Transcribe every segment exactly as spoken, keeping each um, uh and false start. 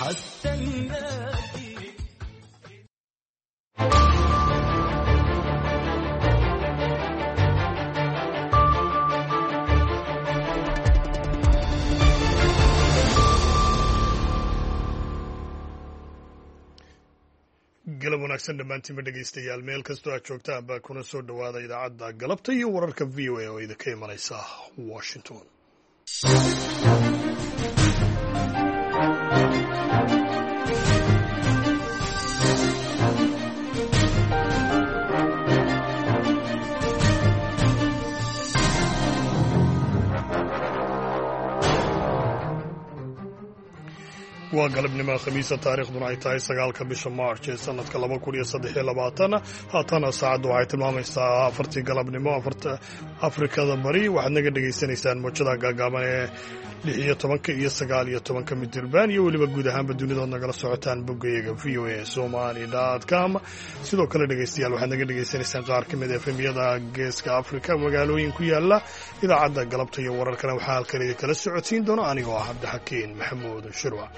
galab wanaagsan dhammaantiinba dhegaystayaal meel kastoo aad joogtaan baa kuna soo dhowaada idaacadda galabta iyo wararka v o a oo idinka imanaysa washington. waa galabnimo khamiisa taariikhduna ay tahay sagaalka bisha march ee sanadka laba kun iyo saddex iyo labaatan haatana saacaddu waxay tilmaamaysaa afartii galabnimo afarta afrikada bari waxaad naga dhegaysanaysaan mowjada gaagaaban ee lix iyo tobanka iyo sagaal iyo tobanka midirbaan iyo weliba guud ahaanba dunidood nagala socotaan boggayaga v o a somali dot com sidoo kale dhegaystayaal waxaad naga dhegaysanaysaan qaar ka mid efemyada geeska afrika magaalooyin ku yaala idaacadda galabta iyo wararkana waxaa halkan idin kala socodsiin doona anigoo ah cabdixakiin maxamuud shirwa.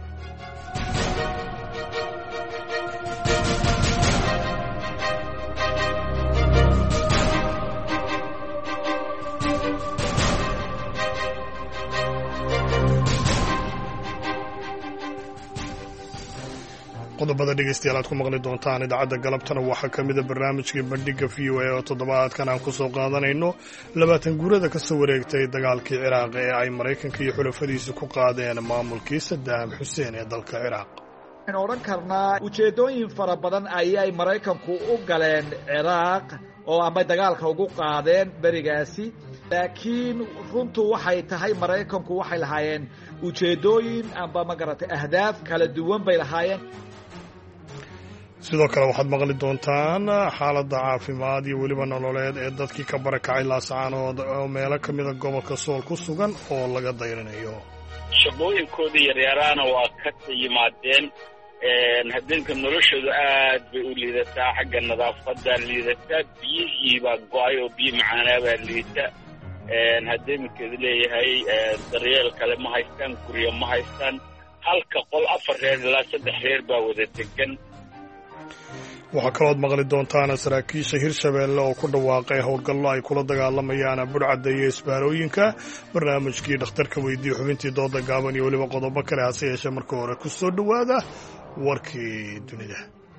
qodobada dhegaystayaal aad ku maqli doontaan idaacadda galabtana waxaa ka mida barnaamijkii bandhigga v o a oo toddobaadkan aan ku soo qaadanayno labaatan guurada ka soo wareegtay dagaalkii ciraaq ee ay maraykanka iyo xulafadiisu ku qaadeen maamulkii sadaam xuseen ee dalka ciraaq. waxaan odhan karnaa ujeeddooyin fara badan ayay maraykanku u galeen ciraaq oo ama dagaalka ugu qaadeen berigaasi, laakiin runtu waxay tahay maraykanku waxay lahaayeen ujeeddooyin amba magaratay ahdaaf kala duwan bay lahaayeen. sidoo kale waxaad maqli doontaan xaaladda caafimaad iyo weliba nololeed ee dadkii ka barakacay laascaanood oo meelo ka mida gobolka sool ku sugan oo laga dayrinayo. shaqooyinkoodii yaryaraana waa ka yimaadeen. habeenka noloshooda aad bay u liidataa, xagga nadaafadaa liidataa, biyihiibaa go-ay oo biyo macaanaabaa liita. haddii minkeedu leeyahay daryeel kale ma haystaan, guryo ma haystaan. halka qol afar reer ilaa saddex reer baa wada degan. waxaa kalooad maqli doontaan saraakiisha hirshabeelle oo ku dhawaaqay howlgallo ay kula dagaalamayaan budhcadda iyo isbaarooyinka. barnaamijkii dhakhtarka weydiiye xubintii dooda gaaban iyo weliba qodobo kale hase yeeshee marka hore ku soo dhowaada warkii dunida.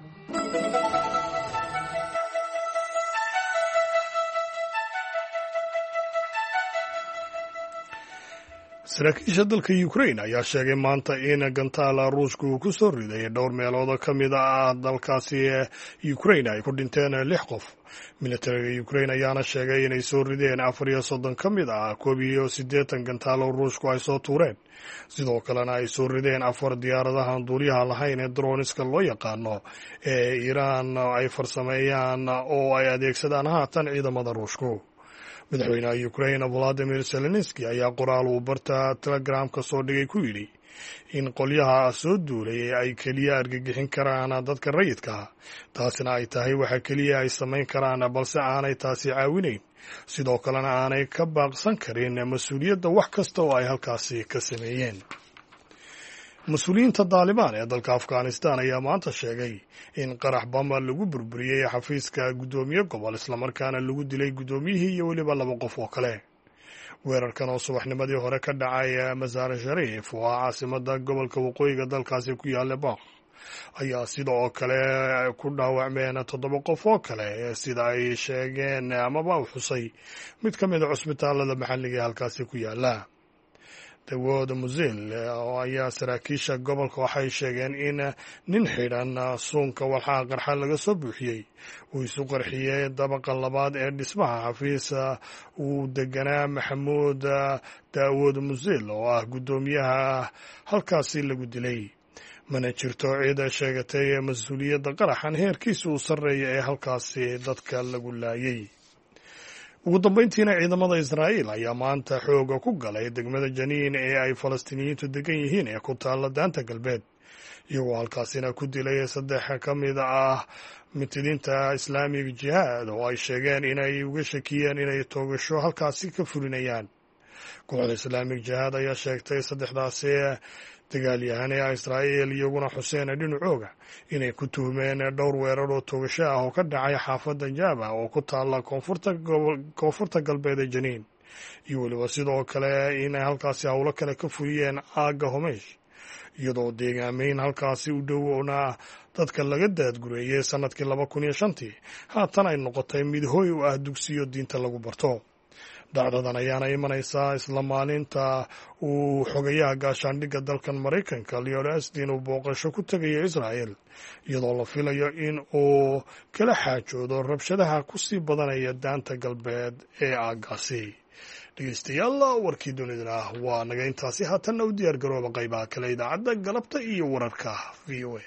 saraakiisha dalka ukrain ayaa sheegay maanta in gantaal ruushka uu ku soo riday dhowr meelood oo ka mid ah dalkaasi ukrain ay ku dhinteen lix qof. militariga ukrain ayaana sheegay inay soo rideen afar iyo soddon ka mid ah koob iyo siddeetan gantaalo ruushku ay soo tuureen. sidoo kalena ay soo rideen afar diyaaradahan duuliyaha lahayn ee droniska loo yaqaano ee iiraan ay farsameeyaan oo ay adeegsadaan haatan ciidamada ruushku. madaxweynaha ukrain valadimir zelenski ayaa qoraal uu barta telegramka soo dhigay ku yidhi in qolyaha soo duulay ay keliya argagixin karaan dadka rayidka, taasina ay tahay waxa keliya ay samayn karaan, balse aanay taasi caawinayn. sidoo kalena aanay ka baaqsan karin mas-uuliyadda wax kasta oo ay halkaasi ka sameeyeen. mas-uuliyiinta daalibaan ee dalka afghanistan ayaa maanta sheegay in qarax bamba lagu burburiyey xafiiska guddoomiye gobol islamarkaana lagu dilay guddoomiyihii iyo weliba laba qof oo kale. weerarkan oo subaxnimadii hore ka dhacay masaar shariif oo ah caasimada gobolka waqooyiga dalkaasi ku yaalla baq ayaa sidoo kale ku dhaawacmeen toddoba qof oo kale sida ay sheegeen amaba u xusay mid ka mid a cusbitaalada maxalliga ee halkaasi ku yaalla. dawood musil oo ayaa saraakiisha gobolka waxay sheegeen in nin xidhan suunka walxaha qarxa laga soo buuxiyey uu isu qarxiyey dabaqa labaad ee dhismaha xafiis uu deganaa maxamuud dawood musil oo ah guddoomiyaha halkaasi lagu dilay. mana jirto cid sheegatay mas-uuliyadda qaraxan heerkiisa uu sarreeya ee halkaasi dadka lagu laayay. ugu dambayntiina ciidamada israa'iil ayaa maanta xooga ku galay degmada janiin ee ay falastiiniyiintu degan yihiin ee ku taalla daanta galbeed, iyagoo halkaasina ku dilay saddex ka mid ah mitidiinta islaamiga jihaad oo ay sheegeen inay uga shakiyeen inay toogasho halkaasi ka fulinayaan. kooxda islaamig jihaad ayaa sheegtay saddexdaasi dagaalyahanee israa'iil iyaguna xuseen dhinacooga inay ku tuhmeen dhowr weerar oo toogasho ah oo ka dhacay xaafadda jaaba oo ku taalla koonfurta galbeed ee janiin iyo weliba sidoo kale inay halkaasi howlo kale ka fuliyeen aagga homeesh iyadoo deegaameyn halkaasi u dhowna dadka laga daadgureeyey sannadkii laba kun iyo shantii haatan ay noqotay mid hoy u ah dugsiyo diinta lagu barto. dhacdadan ayaana imanaysaa isla maalinta uu xogayaha gaashaandhigga dalkan maraykanka leon astin uu booqasho ku tegayo israa'el iyadoo la filayo in uu kala xaajoodo rabshadaha ku sii badanaya daanta galbeed ee aaggaasi. dhegeystayaal warkii dunidana waa naga intaasi haatanna u diyaar garooba qaybaha kale idaacadda galabta iyo wararka v o a.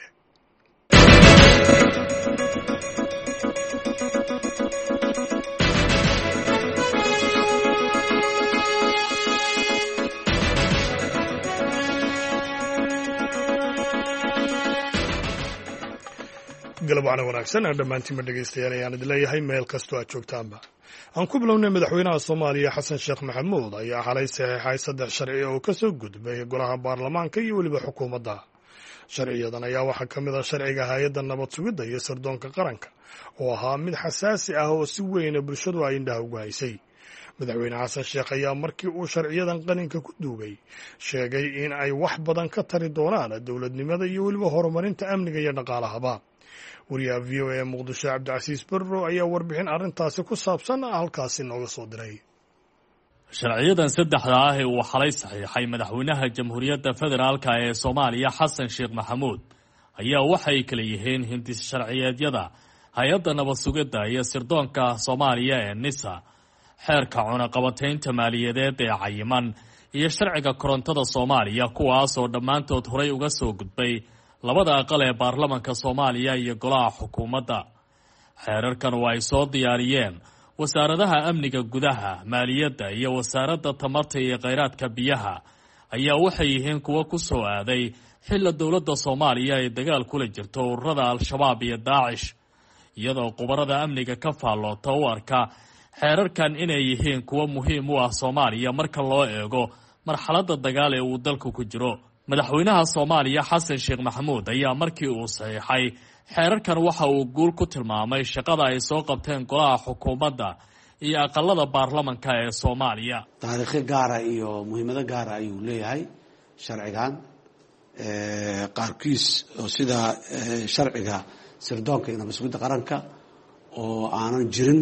galabcana wanaagsan dhammaantiinba dhegeystayaal ayaan idin leeyahay meel kastoo aad joogtaanba. aan ku bilownay madaxweynaha soomaaliya xasan sheekh maxamuud ayaa xalay saxeexay saddex sharci oo ka soo gudbay golaha baarlamaanka iyo weliba xukuumadda. sharciyadan ayaa waxaa ka mid ah sharciga hay-adda nabad sugidda iyo sirdoonka qaranka oo ahaa mid xasaasi ah oo si weyna bulshadu ay indhaha ugu haysay. madaxweyne xasan sheekh ayaa markii uu sharciyadan qaninka ku duugay sheegay in ay wax badan ka tari doonaan dowladnimada iyo weliba horumarinta amniga iyo dhaqaalahaba. wariyaha v o a muqdisho cabdicasiis berro ayaa warbixin arrintaasi ku saabsan halkaasi nooga soo diray. sharciyadan saddexda ah ee uu xalay saxiixay madaxweynaha jamhuuriyadda federaalka ee soomaaliya xasan sheekh maxamuud ayaa waxay kala yihiin hindis sharciyeedyada hay-adda nabad sugidda iyo sirdoonka soomaaliya ee nisa, xeerka cunaqabataynta maaliyadeed ee cayiman iyo sharciga korontada soomaaliya, kuwaasoo dhammaantood horay uga soo gudbay labada aqal ee baarlamanka soomaaliya iyo golaha xukuumadda. xeerarkan oo ay soo diyaariyeen wasaaradaha amniga gudaha, maaliyadda iyo wasaaradda tamarta iyo kheyraadka biyaha ayaa waxay yihiin kuwo ku soo aaday xilla dowladda soomaaliya ay dagaal kula jirto ururada al-shabaab iyo daacish, iyadoo khubarada amniga ka faalloota u arka xeerarkan inay yihiin kuwo muhiim u ah soomaaliya marka loo eego marxaladda dagaal ee uu dalku ku jiro. madaxweynaha soomaaliya xasan sheekh maxamuud ayaa markii uu saxiixay xeerarkan waxa uu guul ku tilmaamay shaqada ay soo qabteen golaha xukuumadda iyo aqalada baarlamanka ee soomaaliya. taariikho gaara iyo muhiimado gaara ayuu leeyahay sharcigan qaarkiis oo sida sharciga sirdoonka iyo nabad sugidda qaranka oo aanan jirin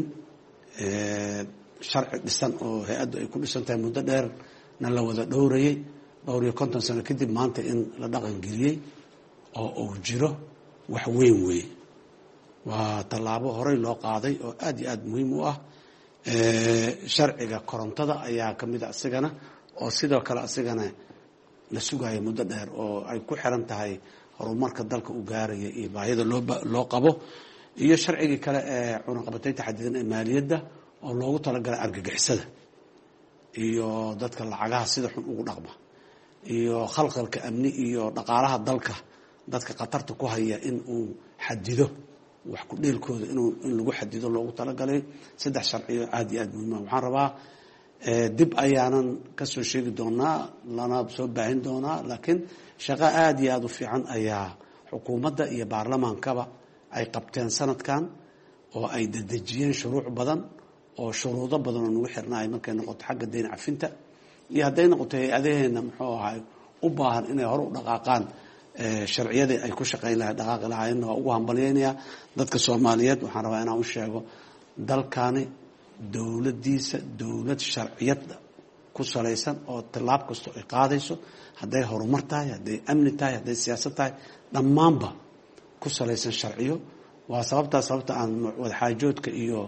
sharci dhisan oo hay-addu ay ku dhisan tahay muddo dheerna la wada dhowrayay dhowr iyo konton sano kadib maanta in la dhaqan geliyey oo uu jiro wax weyn weeye. waa tallaabo horey loo qaaday oo aad iyo aad muhiim u ah. sharciga korontada ayaa ka mid a asigana oo sidoo kale asigana la sugaya muddo dheer oo ay ku xiran tahay horumarka dalka u gaaraya iyo baahida loo loo qabo, iyo sharcigii kale ee cunaqabataynta xadidan ee maaliyadda oo loogu talagalay argagixisada iyo dadka lacagaha sida xun ugu dhaqma iyo khalkhalka amni iyo dhaqaalaha dalka dadka khatarta ku haya in uu xadido wax ku dheelkooda inuu in lagu xadido loogu talagalay saddex sharciyo aad iyo aad muhiim ah. waxaan rabaa dib ayaanan ka soo sheegi doonaa lana soo baahin doonaa, laakiin shaqo aad iyo aad u fiican ayaa xukuumadda iyo baarlamaankaba ay qabteen sanadkan oo ay dedejiyeen shuruuc badan oo shuruudo badan oo nagu xirnaay markay noqoto xagga deyn cafinta iyo hadday noqoto hay-adaheena muxuu ahay u baahan inay hore u dhaqaaqaan sharciyadii ay ku shaqayn lahay dhaqaaqi lahaayeenna waa ugu hambalyeynayaa dadka soomaaliyeed. waxaan rabaa inaan u sheego dalkani dowladdiisa dowlad sharciyada ku salaysan oo tallaab kastoo ay qaadayso, hadday horumar tahay, hadday amni tahay, hadday siyaasad tahay, dhammaanba ku salaysan sharciyo. waa sababtaa sababta aan wadaxaajoodka iyo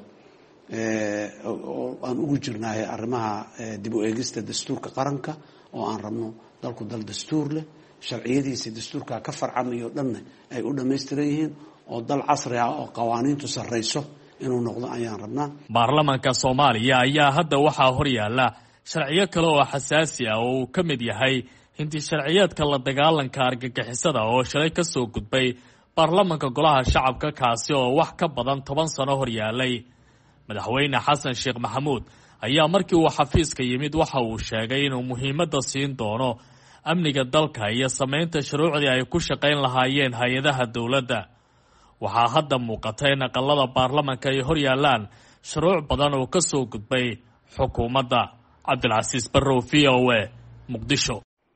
aan ugu jirnaahay arrimaha dib u eegista dastuurka qaranka oo aan rabno dalku dal dastuur leh, sharciyadiisa dastuurka ka farcamayo dhanna ay u dhammaystiran yihiin oo dal casri ah oo qawaaniintu sarrayso inuu noqdo ayaan rabnaa. baarlamanka soomaaliya ayaa hadda waxaa hor yaalla sharciyo kale oo xasaasi ah oo uu ka mid yahay hinti sharciyeedka la dagaalanka argagixisada oo shalay ka soo gudbay baarlamanka golaha shacabka, kaasi oo wax ka badan toban sano hor yaallay. madaxweyne xasan sheekh maxamuud ayaa markii uu xafiiska yimid waxa uu sheegay inuu muhiimadda siin doono amniga dalka iyo samaynta shuruucdii ay ku shaqayn lahaayeen hay-adaha dowladda. waxaa hadda muuqata in aqalada baarlamanka ay hor yaalaan shuruuc badan oo ka soo gudbay xukuumadda. cabdilcasiis barrow, v o a, muqdisho.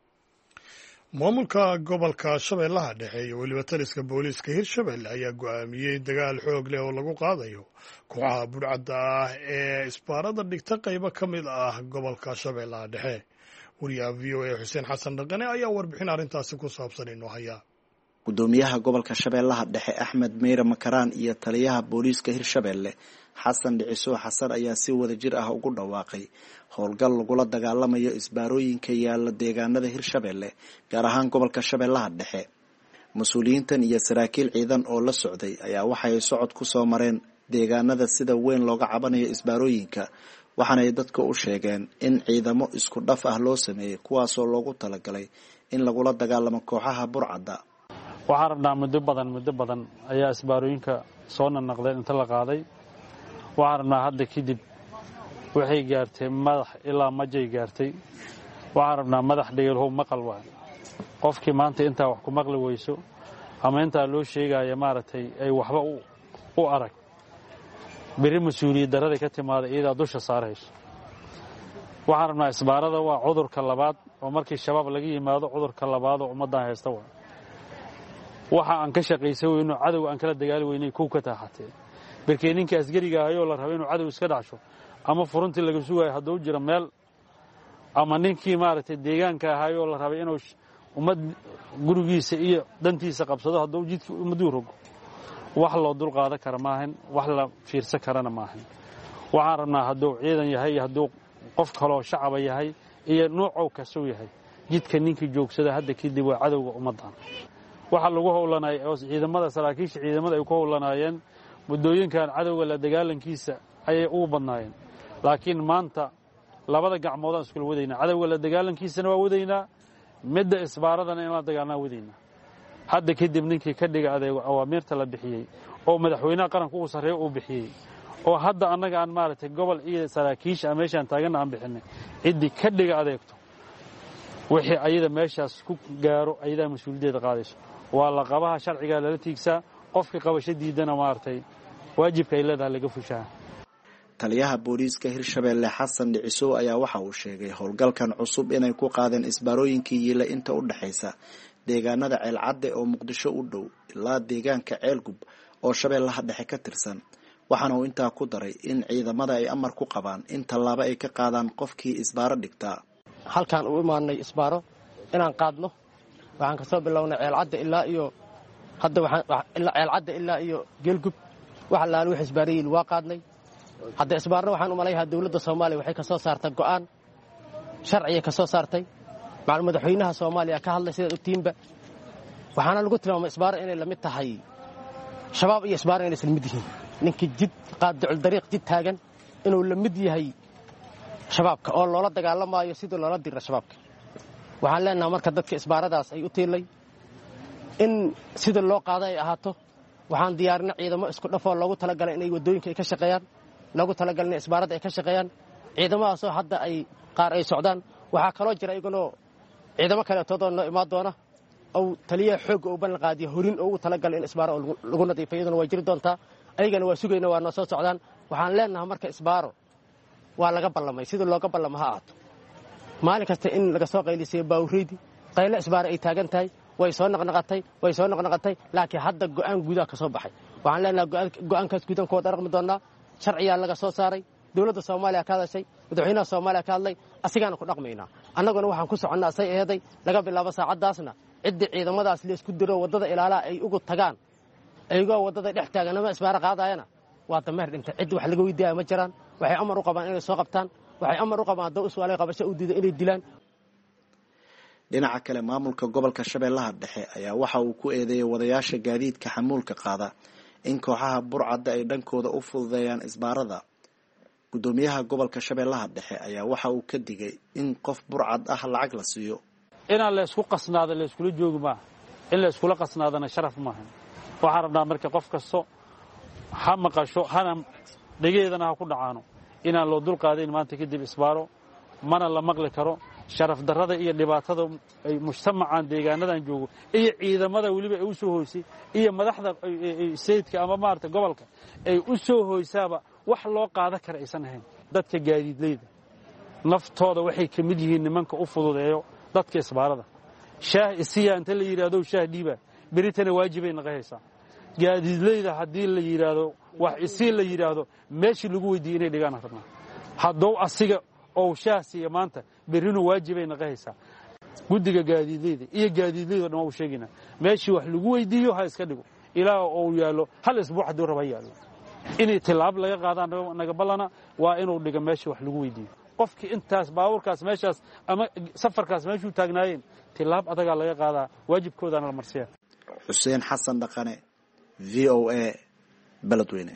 maamulka gobolka shabeellaha dhexe iyo weliba taliska booliiska hirshabelle ayaa go'aamiyey dagaal xoog leh oo lagu qaadayo kooxaha budhcadda ah ee isbaarada dhigta qaybo ka mid ah gobolka shabeellaha dhexe. wariyaha v o a xuseen xasan dhaqane ayaa warbixin arrintaasi ku saabsan inoo haya. gudoomiyaha gobolka shabeellaha dhexe axmed meyre makaraan iyo taliyaha booliiska hirshabelle xasan dhiciso xasan ayaa si wada jir ah ugu dhawaaqay howlgal lagula dagaalamayo isbaarooyinka yaala deegaanada hirshabelle gaar ahaan gobolka shabeellaha dhexe. mas-uuliyiintan iyo saraakiil ciidan oo la socday ayaa waxay socod ku soo mareen deegaanada sida weyn looga cabanayo isbaarooyinka, waxaanay dadka u sheegeen in ciidamo isku dhaf ah loo sameeyey kuwaasoo loogu talagalay in lagula dagaalamo kooxaha burcadda. waxaan rabnaa muddo badan muddo badan ayaa isbaarooyinka soo nanaqdeen inta la qaaday. waxaan rabnaa hadda kadib waxay gaartay madax ilaa majay gaartay. waxaan rabnaa madax dhegelhow maqal waay. qofkii maanta intaa wax ku maqli weyso ama intaa loo sheegaya maaragtay ay waxba u arag, beri mas-uuliyad darada ka timaada iyadaa dusha saarayso. waxaan rabnaa isbaarada waa cudurka labaad oo markii shabaab laga yimaado cudurka labaad oo ummaddan haysta waay. waxa aan ka shaqaysan weyno cadow aan kala dagaali weynay kow ka taaxatee barkee ninka asgariga ahayoo la raba inuu cadow iska dhacsho ama furuntii laga sugayo hadduu jiro meel, ama ninkii maaragtay deegaanka ahayoo la rabay inuu ummad gurigiisa iyo dantiisa qabsado hadduu jidkii ummaduu rogo, wax loo dulqaadan kara maahan, wax la fiirsan karana maahan. waxaan rabnaa hadduu ciidan yahay iyo hadduu qof kaloo shacaba yahay iyo nuucow kasuu yahay, jidka ninkii joogsada hadda kadib waa cadowga ummaddan. waxaa lagu howlanay oo ciidamada saraakiisha ciidamada ay ku howlanaayeen muddooyinkan cadowga la dagaalankiisa ayay ugu badnaayeen. laakiin maanta labada gacmoodaan iskula wadaynaa. cadowga la dagaalankiisana waa wadaynaa, midda isbaaradana in la dagaalnaa wadaynaa. hadda kadib ninkii ka dhiga adeego awaamiirta la bixiyey oo madaxweynaha qaranka ugu sarreeya uu bixiyey oo hadda annaga aan maaragtay gobol iyo saraakiisha meeshaan taaganna aan bixinay, ciddii ka dhiga adeegto wixii ayada meeshaas ku gaaro ayadaa mas-uuliyaddeeda qaadayso. waa la qabaha sharcigaa lala tiigsaa, qofka qabasho diidana maaragtay waajibka ay leedahay laga fushaa. taliyaha booliiska hirshabelle xasan dhiciso ayaa waxa uu sheegay howlgalkan cusub inay ku qaadeen isbaarooyinkii yiila inta u dhaxaysa deegaanada ceelcadde oo muqdisho u dhow ilaa deegaanka ceelgub oo shabeellaha dhexe ka tirsan. waxaana uu intaa ku daray in ciidamada ay amar ku qabaan in tallaabo ay ka qaadaan qofkii isbaaro dhigtaa. halkaan u imaanay isbaaro inaan qaadno. waxaan ka soo bilownay ceelcadde ilaa iyo hadda ilaa ceelcadde ilaa iyo geelgub waxa laan wix isbaarayiin waa qaadnay. hadda isbaarna waxaan u malaynayaa dawladda Soomaaliya waxay ka soo saartay go'aan sharci ka soo saartay. macluumaad madaxweynaha Soomaaliya ka hadlay sida ogtiinba waxaana lagu tilmaamay isbaar inay la mid tahay shabaab iyo isbaar inay isla mid yihiin. ninkii jid qaadicul dariiq jid taagan inuu la mid yahay shabaabka oo loola dagaalamayo sidii loola diro shabaabka. waxaan leenahay marka dadka isbaaradaas ay u tiilay in sida loo qaado ay ahaato. waxaan diyaarinay ciidamo isku dhafoo loogu talagalay inay wadooyinka ay ka shaqeeyaan, loogu talagalay in isbaarada ay ka shaqeeyaan. ciidamadaasoo hadda ay qaar ay socdaan. waxaa kaloo jira iyaganoo ciidamo kaleetoodoo noo imaan doona ou taliyaha xoogga uu ballan qaadiya horin oo ugu talagalay in isbaaro lagu nadiifo iyaduna waa jiri doontaa. ayagana waa sugayna waa noo soo socdaan. waxaan leenahay marka isbaaro waa laga ballamay sidii looga ballama ha ahaato. maalin kasta in laga soo qaylisay baawreydi qaylo isbaaro ay taagan tahay way soo naqnaqatay way soo naqnaqatay laakiin hadda go'aan gudaha ka soo baxay. waxaan leenahay go'aankaas gudan ku wada dhaqmi doonaa. sharciyaa laga soo saaray, dawladda Soomaaliya ka hadashay, madaxweynaha Soomaaliya ka hadlay, asigaana ku dhaqmaynaa. annaguna waxaan ku soconnaa say eeday laga bilaabo saacadaasna cidii ciidamadaas la isku diro wadada ilaalaa ay ugu tagaan ayagoo wadada dhex taagan ama isbaaro qaadayana waa dameer dhintay. cid wax laga weydiiyaa ma jiraan. waxay amar u qabaan inay soo qabtaan, waxay amar u qabaan hadduu iswaalay qabasho u diido inay dilaan. dhinaca kale maamulka gobolka shabeellaha dhexe ayaa waxa uu ku eedeeyay wadayaasha gaadiidka xamuulka qaada in kooxaha burcadda ay dhankooda u fududeeyaan isbaarada. gudoomiyaha gobolka shabeellaha dhexe ayaa waxa uu ka digay in qof burcad ah lacag la siiyo. inaan la isku qasnaado la iskula joogi maaha, in la iskula qasnaadana sharaf maaha. waxaan rabnaa marka qof kasto ha maqasho hana dhigeedana ha ku dhacaano inaan loo dul qaadayn maanta kadib isbaaro mana la maqli karo. sharaf darrada iyo dhibaatada ay mujtamacan deegaanadan joogo iyo ciidamada weliba ay u soo hoysay iyo madaxda sayidka ama maarata gobolka ay u soo hoysaaba wax loo qaadan kara aysan ahayn dadka gaadiidleyda naftooda waxay ka mid yihiin nimanka u fududeeyo dadka isbaarada shaah isiya inta la yidhaahdo shaah dhiiba beritana waajibay naqahaysaa gaadiidleyda haddii la yidhaahdo wax isii la yidhaahdo meeshii lagu weydiiyey inay dhigaan rabnaa haddou asiga ou shaah siiya maanta berrinu waajibay naqahaysaa guddiga gaadiidleyda iyo gaadiidleyda o dhan waa u sheegaynaa meeshii wax lagu weydiiyo ha iska dhigo ilaa ou yaallo hal isbuuc hadduu raba yaallo inay tilaab laga qaadaan naga ballana waa inuu dhiga meeshii wax lagu weydiiyo qofkii intaas baabuurkaas meeshaas ama safarkaas meeshuu taagnaayeen tilaab adagaa laga qaadaa waajibkoodaana la marsiyaa xuseen xasan dhaqane v o a beledweyne.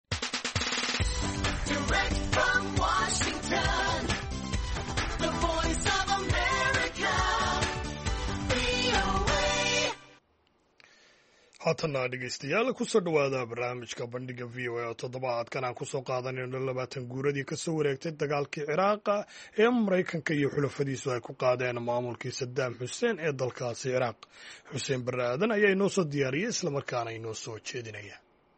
haatana dhegaystayaal kusoo dhowaada barnaamijka bandhiga v o a oo toddobaadkan aan kusoo qaadanayno labaatan guuradii kasoo wareegtay dagaalkii ciraaqa ee maraykanka iyo xulafadiisu ay ku qaadeen maamulkii sadaam xuseen ee dalkaasi ciraaq. xuseen barre aadan ayaa inoo soo diyaariyey islamarkaana inoo soo jeedinaya.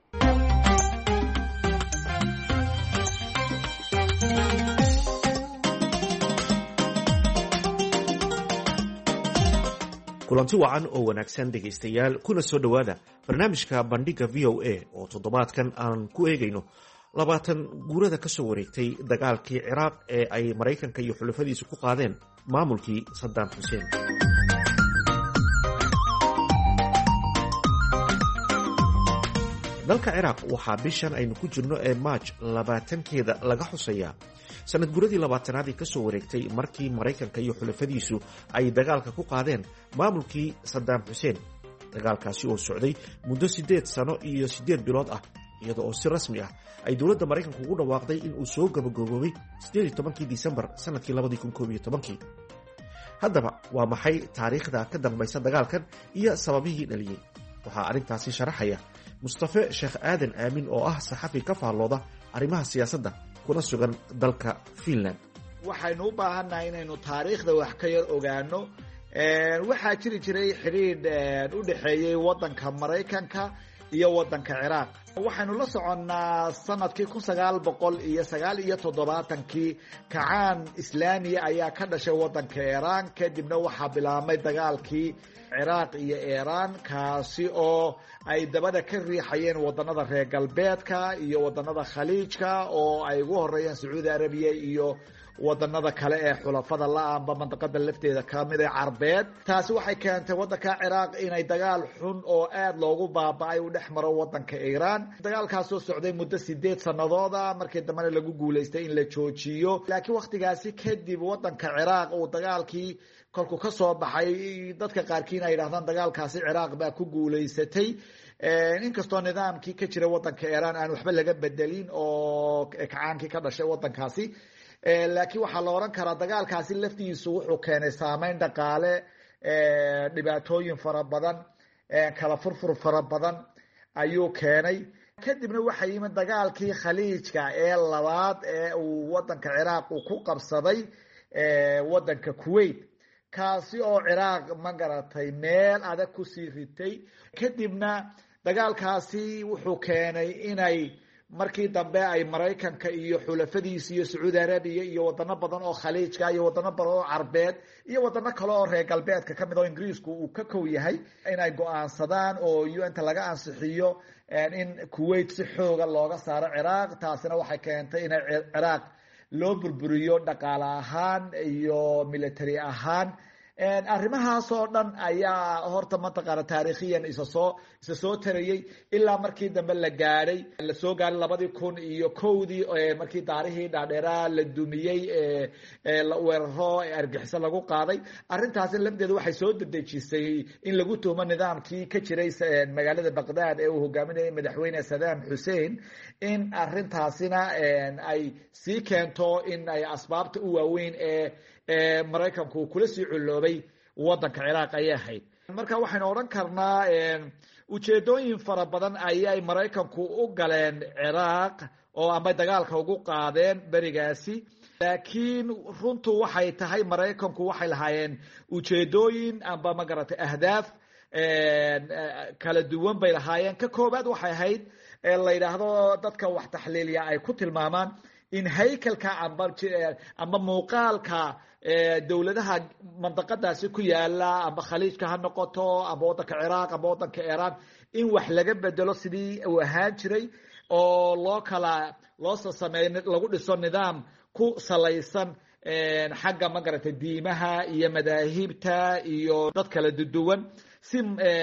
kulanti wacan oo wanaagsan dhegaystayaal kuna soo dhowaada barnaamijka bandhiga v o a oo toddobaadkan aan ku eegayno labaatan guurada ka soo wareegtay dagaalkii ciraaq ee ay maraykanka iyo xulafadiisu ku qaadeen maamulkii sadaam xuseen. dalka ciraaq waxaa bishan aynu ku jirno ee maaj labaatankeeda laga xusayaa sanad guradii labaatanaadii ka soo wareegtay markii maraykanka iyo xulafadiisu ay dagaalka ku qaadeen maamulkii sadaam xuseen. dagaalkaasi oo socday muddo siddeed sano iyo siddeed bilood ah iyada oo si rasmi ah ay dowladda maraykanku ugu dhawaaqday in uu soo gabagaboobay siddeed iyo tobankii disembar sanadkii labadii kun koob iyo tobankii. haddaba waa maxay taariikhda ka dambaysa dagaalkan iyo sababihii dhaliyey? waxaa arrintaasi sharaxaya mustafe sheekh aadan aamin oo ah saxafi ka faallooda arrimaha siyaasadda kuna sugan dalka Finland. waxaynu u baahannahay inaynu taariikhda wax ka yar ogaano. waxaa jiri jiray xidhiidh u dhexeeyey waddanka maraykanka iyo waddanka ciraaq. waxaynu la soconnaa sanadkii kun sagaal boqol iyo sagaal iyo toddobaatankii kacaan islaamiya ayaa ka dhashay waddanka iiraan. kadibna waxaa bilaabmay dagaalkii ciraaq iyo iiraan kaasi oo ay dabada ka riixayeen waddanada reer galbeedka iyo waddanada khaliijka oo ay ugu horeeyeen sacuudi arabiya iyo waddanada kale ee xulafada la-aanba mandaqada lafteeda kamid ee carbeed. taasi waxay keentay waddanka ciraaq inay dagaal xun oo aad loogu baaba-ay u dhex maro waddanka iiraan. dagaalkaasoo socday muddo sideed sanadooda markii dambena lagu guulaystay in la joojiyo. laakiin wakhtigaasi kadib waddanka ciraaq uu dagaalkii kolku ka soo baxay dadka qaarkiina ay yidhahdaan dagaalkaasi ciraaq baa ku guulaysatay. inkastoo nidaamkii ka jira waddanka iiraan aan waxba laga bedelin oo kacaankii ka dhashay waddankaasi, laakiin waxaa la odhan karaa dagaalkaasi laftiisu wuxuu keenay saameyn dhaqaale, dhibaatooyin fara badan, kala furfur fara badan ayuu keenay. kadibna waxaa yimid dagaalkii khaliijka ee labaad ee uu waddanka ciraaq uu ku qabsaday waddanka kuwait, kaasi oo ciraaq ma garatay meel adag kusii ritay. kadibna dagaalkaasi wuxuu keenay inay markii dambe ay maraykanka iyo xulafadiisa iyo sacuudi arabiya iyo wadano badan oo khaliijka iyo wadano badan oo carbeed iyo wadano kale oo reer galbeedka kamid oo ingiriisku uu ka kow yahay inay go-aansadaan oo u n ta laga ansixiyo in kuwait si xooga looga saaro ciraaq. taasina waxay keentay inay ciraaq loo burburiyo dhaqaale ahaan iyo military ahaan. arrimahaas oo dhan ayaa horta mataqaana taariikhiyan isa soo isa soo tarayey ilaa markii dambe la gaadhay la soo gaadhay labadii kun iyo kowdii markii daarihii dhaadheeraa la dumiyey la weeraro argixiso lagu qaaday. arrintaasi lafteeda waxay soo dedejisay in lagu tuhmo nidaamkii ka jiray magaalada baqdaad ee uu hogaaminayay madaxweyne sadaam xuseen, in arrintaasina ay sii keento in ay asbaabta u waaweyn ee maraykanku kula sii culloobay waddanka ciraaq ayay ahayd. marka waxaynu odhan karnaa ujeedooyin fara badan ayay maraykanku u galeen ciraaq oo ama dagaalka ugu qaadeen berigaasi. laakiin runtu waxay tahay maraykanku waxay lahaayeen ujeedooyin amba ma garatay ahdaaf kala duwan bay lahaayeen. ka koobaad waxay ahayd la yidhaahdo dadka wax taxliiliya ay ku tilmaamaan in haykalka amba amba muuqaalka dowladaha mandaqadaasi ku yaala amba khaliijka ha noqoto amba waddanka ciraaq amba waddanka iiraan in wax laga bedelo sidii uu ahaan jiray oo loo kala loo sameeyo lagu dhiso nidaam ku salaysan xagga ma garatay diimaha iyo madaahibta iyo dad kala duwan si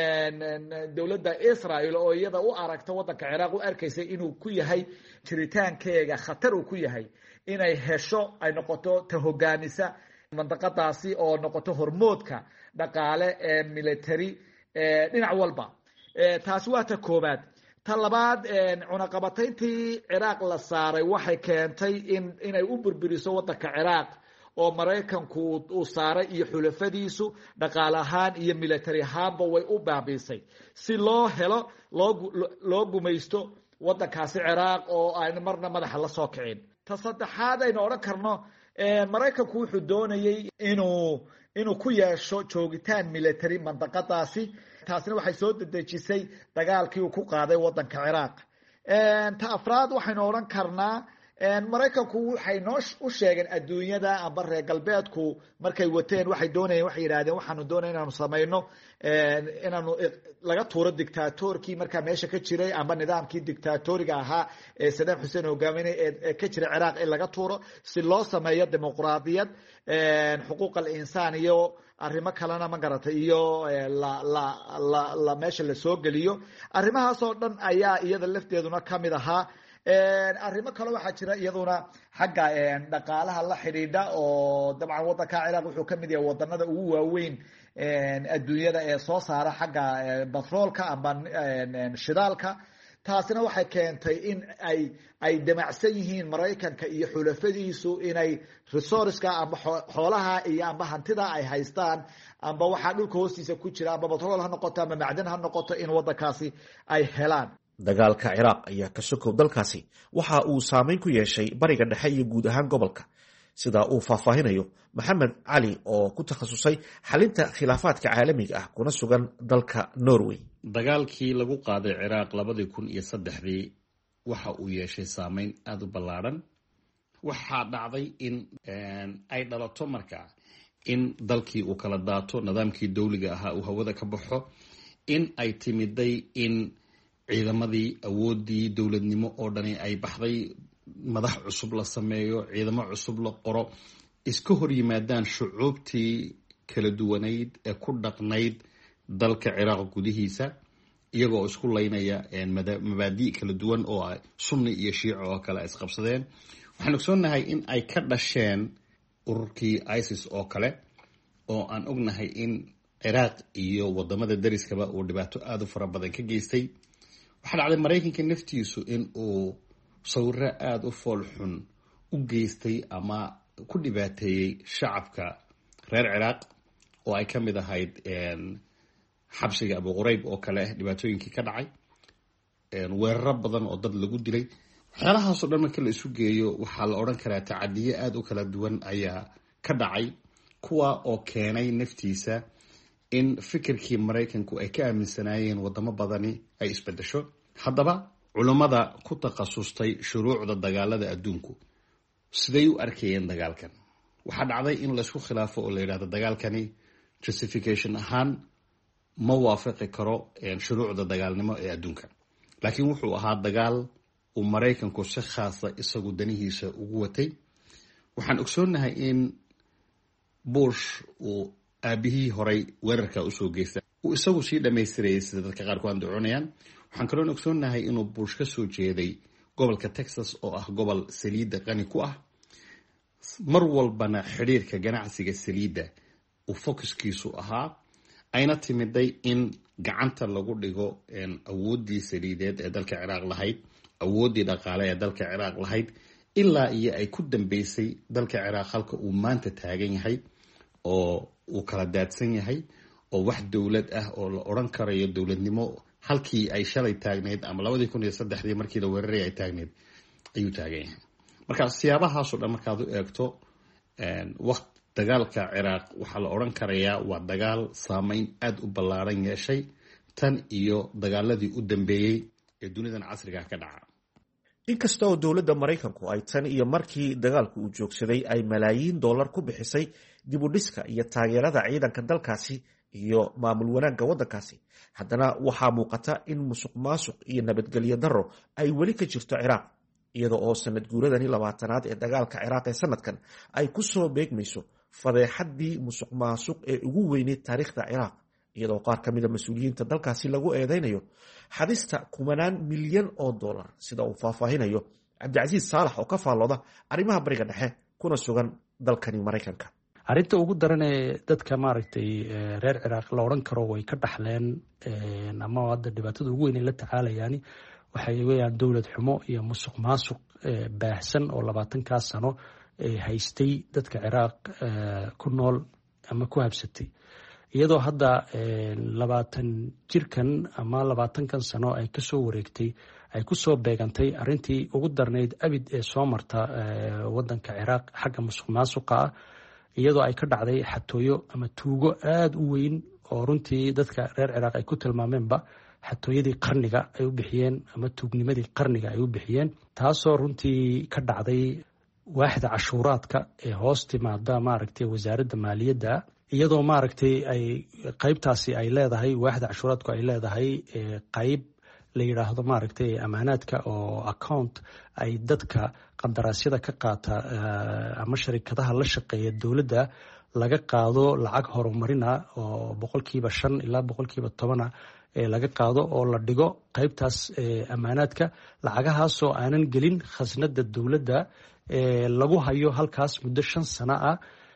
dowladda Israel oo iyada u aragto waddanka Ciraaq u arkaysay inuu ku yahay jiritaankeega khatar uu ku yahay inay hesho ay noqoto ta hogaamisa mandaqadaasi oo noqoto hormoodka dhaqaale ee military dhinac walba. taasi waa ta koobaad. ta labaad cunaqabatayntii Ciraaq la saaray waxay keentay in inay u burburiso waddanka Ciraaq oo Maraykanku uu saaray iyo xulafadiisu dhaqaale ahaan iyo military ahaanba way u baabiisay si loo helo loo loo gumaysto waddankaasi Ciraaq oo aan marna madaxa la soo kicin. ta saddexaad aynu oran karno Maraykanku wuxuu doonayay inuu inuu ku yeesho joogitaan military mandaqadaasi. taasina waxay soo dedejisay dagaalkii uu ku qaaday waddanka Ciraaq. ta afraad waxaynu oran karnaa Maraykanku waxay noo u sheegeen adduunyada amba reer galbeedku markay wateen waxay doonayeen waxay yiraahdeen waxaanu doonaynaa inaanu sameeyno inaanu laga tuuro dictatorkii markaa meesha ka jiray amba nidaamkii dictatoriga ahaa ee Saddam Hussein hogaaminay ee ka jiray Ciraaq in laga tuuro si loo sameeyo dimuqraadiyad xuquuqal insaan iyo arrimo kalena ma garatay iyo la la la la meesha la soo geliyo. arrimahaas oo dhan ayaa iyada lafteeduna kamid ahaa. arrimo kale waxaa jira iyaduna xagga dhaqaalaha la xidhiidha oo dabcan waddanka Ciraaq wuxuu ka mid yahay wadanada ugu waaweyn adduunyada ee soo saara xagga batroolka amba shidaalka. taasina waxay keentay in ay ay damacsan yihiin Maraykanka iyo xulafadiisu inay resourceska amba xoolaha iyo amba hantida ay haystaan amba waxa dhulka hoostiisa ku jira amba batrool ha noqoto ama macdan ha noqoto in waddankaasi ay helaan. dagaalka Ciraaq ayaa ka sokow dalkaasi waxa uu saameyn ku yeeshay bariga dhexe iyo guud ahaan gobolka sida uu faahfaahinayo Maxamed Cali oo ku takhasusay xalinta khilaafaadka caalamiga ah kuna sugan dalka Norway. dagaalkii lagu qaaday Ciraaq labadii kun iyo saddexdii waxa uu yeeshay saameyn aad u ballaaran. waxaa dhacday in ay dhalato markaa in dalkii uu kala daato nidaamkii dawliga ahaa uu hawada ka baxo in ay timiday in ciidamadii awoodii dowladnimo oo dhani ay baxday madax cusub la sameeyo ciidamo cusub la qoro iska hor yimaadaan shucuubtii kala duwanayd ee ku dhaqnayd dalka Ciraaq gudihiisa iyagoo isku laynaya mabaadi' kala duwan oo sunni iyo shiico oo kale isqabsadeen. waxaan ogsoonahay in ay ka dhasheen ururkii ISIS oo kale oo aan ognahay in Ciraaq iyo wadamada dariskaba uu dhibaato aad u fara badan ka geystay. waxaa dhacday Maraykanka naftiisu in uu sawirro aad u fool xun u geystay ama ku dhibaateeyey shacabka reer Ciraaq oo ay ka mid ahayd xabsiga Abu Ghuraib oo kale dhibaatooyinkii ka dhacay weeraro badan oo dad lagu dilay. waxyaalahaas oo dhan marka la isu geeyo waxaa la odhan karaa tacadiye aad u kala duwan ayaa ka dhacay kuwa oo keenay naftiisa in fikirkii Maraykanku ay ka aaminsanaayeen wadamo badani ay isbedesho. haddaba culummada ku takhasustay shuruucda dagaalada adduunku siday u arkayeen dagaalkan. waxaa dhacday in la isku khilaafo oo la yidhaahdo dagaalkani justification ahaan ma waafaqi karo shuruucda dagaalnimo ee adduunka, laakiin wuxuu ahaa dagaal uu Maraykanku si khaasa isagu danihiisa ugu watay. waxaan ogsoonahay in Bush uu aabihii horay weerarka usoo geystay uu isagu sii dhamaystirayay sida dadka qaar ku andacoonayaan. waxaan kaloo ogsoonahay inuu Bush ka soo jeeday gobolka Texas oo ah gobol saliidda qani ku ah, mar walbana xiriirka ganacsiga saliidda uu focuskiisu ahaa, ayna timiday in gacanta lagu dhigo awooddii saliideed ee dalka Ciraaq lahayd, awooddii dhaqaale ee dalka Ciraaq lahayd, ilaa iyo ay ku dambeysay dalka Ciraaq halka uu maanta taagan yahay oo uu kala daadsan yahay oo wax dowlad ah oo la odhan karayo dowladnimo halkii ay shalay taagneyd ama labadii kun iyo saddexdii markii la weeraray ay taagneyd ayuu taagan yahay. marka siyaabahaasoo dhan markaad u eegto waqt dagaalka ciraaq waxaa la odhan karayaa waa dagaal saameyn aada u ballaaran yeeshay tan iyo dagaaladii u dambeeyey ee dunidan casriga ka dhaca. inkasta oo dowladda maraykanku ay tan iyo markii dagaalku uu joogsaday ay malaayiin dollar ku bixisay dib u dhiska iyo taageerada ciidanka dalkaasi iyo maamul wanaagga waddankaasi, haddana waxaa muuqata in musuq maasuq iyo nabadgelyo darro ay weli ka jirto ciraaq, iyada oo sanad guuradani labaatanaad ee dagaalka ciraaq ee sanadkan ay ku soo beegmayso fadeexaddii musuq maasuq ee ugu weyneyd taariikhda ciraaq, iyadoo qaar ka mida mas-uuliyiinta dalkaasi lagu eedeynayo xadista kumanaan milyan oo dollar, sida uu faahfaahinayo cabdicasiis saalax oo ka faallooda arrimaha bariga dhexe kuna sugan dalkani maraykanka. arrinta ugu daran ee dadka maaragtay reer ciraaq la odhan karo way ka dhaxleen ama hadda dhibaatada ugu weyn ay la tacaalayaani waxay weeyaan dowlad xumo iyo musuq maasuq baahsan oo labaatankaa sano haystay dadka ciraaq ku nool ama ku habsatay, iyadoo hadda labaatan jirkan ama labaatankan sano ay kasoo wareegtay ay kusoo beegantay arrintii ugu darnayd abid ee soo marta wadanka ciraaq xagga musuq maasuqa ah, iyadoo ay ka dhacday xatooyo ama tuugo aada u weyn oo runtii dadka reer ciraaq ay ku tilmaameenba xatooyadii qarniga ay u bixiyeen ama tuugnimadii qarniga ay u bixiyeen, taasoo runtii ka dhacday waaxda cashuuraadka ee hoos timaada maaragtay wasaaradda maaliyadda, iyadoo maaragtay ay qaybtaasi ay leedahay waaxda cashuuraadku ay leedahay qayb la yidhaahdo maaragtay amaanaadka oo account ay dadka qandaraasyada ka qaata ama sharikadaha la shaqeeya dowladda laga qaado lacag horumarina oo boqolkiiba shan ilaa boqolkiiba tobana laga qaado oo la dhigo qaybtaas amaanaadka, lacagahaasoo aanan gelin khasnada dowladda lagu hayo halkaas muddo shan sano ah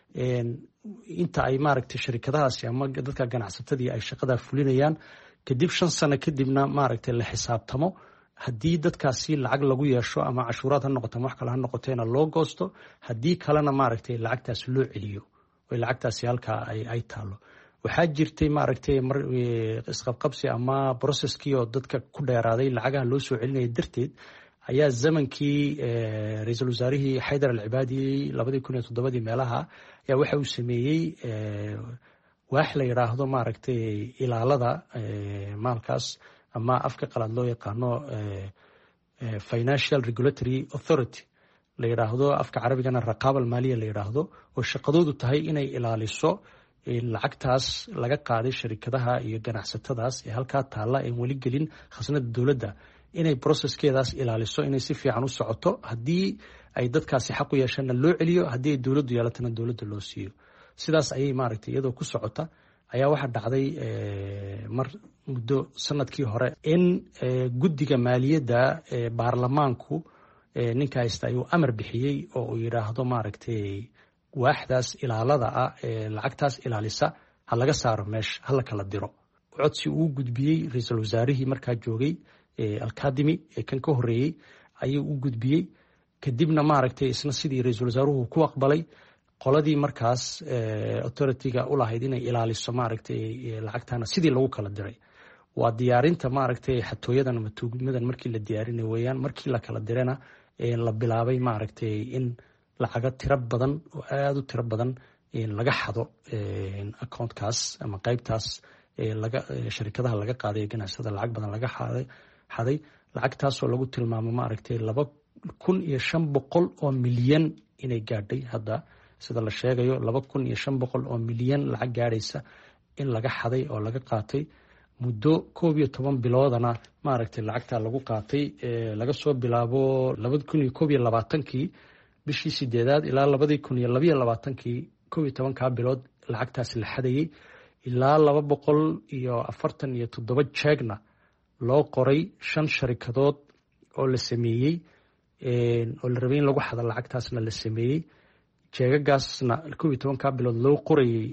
inta ay maaragtay sharikadahaasi ama dadka ganacsatadii ay shaqadaa fulinayaan. kadib shan sano kadibna maaragtay la xisaabtamo, haddii dadkaasi lacag lagu yeesho ama cashuuraad ha noqoto ama wax kale ha noqoteena loo goosto, haddii kalena maaragtay lacagtaas loo celiyo oo lacagtaasi halkaa ay taalo. waxaa jirtay maaragtay isqabqabsi ama processkii oo dadka ku dheeraaday lacagaha loo soo celinaya darteed ayaa zamankii ra-iisul wasaarihii xaydar alcibaadi labadii kun iyo toddobadii meelaha ayaa waxa uu sameeyey waax la yidhaahdo maaragtay ilaalada maalkaas ama afka qalaad loo yaqaano financial regulatory authority la yidhaahdo, afka carabigana raqaaba almaaliya la yidhaahdo, oo shaqadoodu tahay inay ilaaliso lacagtaas laga qaaday sharikadaha iyo ganacsatadaas ee halkaa taalla een weli gelin khasnada dowladda, inay processkeedaas ilaaliso, inay si fiican u socoto, haddii ay dadkaasi xaq u yeeshaanna loo celiyo, haddii ay dowladdu yeelatana dowladda loo siiyo. sidaas ayay maaragtay iyadoo ku socota ayaa waxaa dhacday mar muddo sanadkii hore in guddiga maaliyadda baarlamaanku ninka haysta ayuu amar bixiyey oo uu yidhaahdo maaragtay waaxdaas ilaalada ah ee lacagtaas ilaalisa ha laga saaro meesha, ha la kala diro. codsi uu gudbiyey ra-iisul wasaarihii markaa joogay alkadimi ee kan ka horreeyey ayuu u gudbiyey, kadibna maaragtay isna sidii ra-iisul wasaaruhu ku aqbalay qoladii markaas authority-ga u lahayd inay ilaaliso maaragtay lacagtana sidii lagu kala diray. waa diyaarinta maaragtay xatooyadan ama tuugnimadan markii la diyaarinay weeyaan. markii la kala dirana la bilaabay maaragtay in lacaga tiro badan oo aada u tiro badan laga xado accountkaas ama qaybtaas laga sharikadaha laga qaaday ganacsada lacag badan laga xaday xaday lacagtaasoo lagu tilmaamo maaragtay laba kun iyo shan boqol oo milyan inay gaadhay hadda sida la sheegayo, laba kun iyo shan boqol oo milyan lacag gaadhaysa in laga xaday oo laga qaatay muddo koob iyo toban biloodana maaragtay lacagtaa lagu qaatay laga soo bilaabo labada kun iyo koob iyo labaatankii bishii sideedaad ilaa labadii kun iyo labiyo labaatankii koob iyo tobankaa bilood lacagtaas la xadayey, ilaa laba boqol iyo afartan iyo toddoba jeegna loo qoray shan sharikadood oo la sameeyey oo la rabay in lagu xado lacagtaasna la sameeyey. jeegagaasna koob iyo tobankaa bilood loo qorayey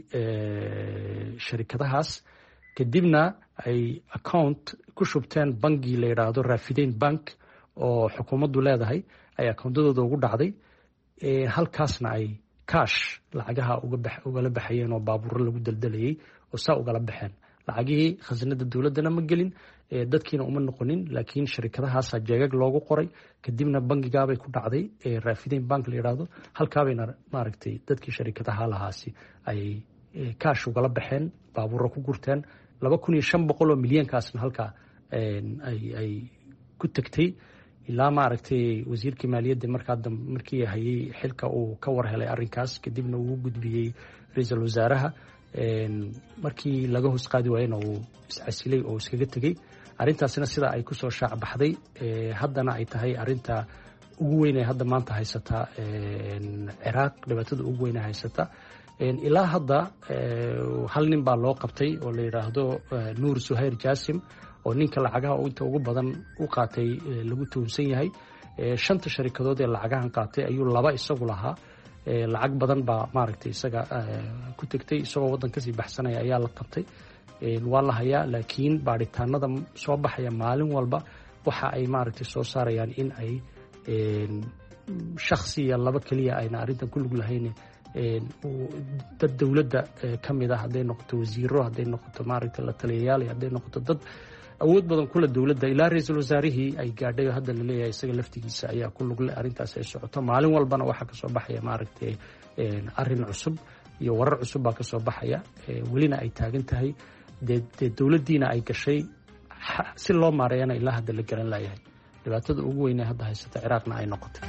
sharikadahaas, kadibna ay account ku shubteen bangi la yidhaahdo Rafidain Bank oo xukuumaddu leedahay, ay accountadooda ugu dhacday, halkaasna ay cash lacagaha ugala baxayeen oo baabuuro lagu daldalayay oo saa ugala baxeen lacagihii khasnada dowladdana ma gelin dadkiina uma noqonin laakiin sharikadahaasa jeegag loogu qoray kadibna bangigaabay ku dhacday raafideyn bank la yidhaahdo halkaabayna maaragtay dadkii sharikadaha lahaasi ay kaash ugala baxeen baabuurra ku gurteen laba kun iyo shan boqol oo milyankaasna halkaa ay ku tegtay ilaa maaragtay wasiirkii maaliyadda markaa markii hayay xilka uu ka war helay arrinkaas kadibna uu gudbiyey ra-iisul wasaaraha markii laga hoos qaadi waayena uu iscasilay oo iskaga tegey arrintaasina sidaa ay kusoo shaac baxday haddana ay tahay arinta ugu weyn ee hadda maanta haysata ciraaq dhibaatada ugu weyn ee haysata ilaa hadda hal nin baa loo qabtay oo la yidhaahdo nuur suhayr jaasim oo ninka lacagaha inta ugu badan u qaatay lagu tuhunsan yahay shanta sharikadood ee lacagahan qaatay ayuu laba isagu lahaa lacag badan baa maaragtay isaga ku tegtay isagoo waddan kasii baxsanaya ayaa la qabtay waa la hayaa laakiin baadhitaanada soo baxaya maalin walba waxa ay maaragtay soo saarayaan in ay shakhsiya laba keliya ayna arrintan ku lug lahayn dad dowladda ka mid ah hadday noqoto wasiiro hadday noqoto maaragtay la taliyayaal hadday noqoto dad awood badan kula dowladda ilaa ra-iisul wasaarihii ay gaadhay oo hadda la leeyahay isaga laftigiisa ayaa ku lugle arrintaas ay socoto maalin walbana waxaa kasoo baxaya maaragtay arrin cusub iyo warar cusub baa kasoo baxaya welina ay taagan tahay dee dowladdiina ay gashay si loo maareeyana ilaa hadda la garan layahay dhibaatada ugu weynee hadda haysata ciraaqna ay noqotay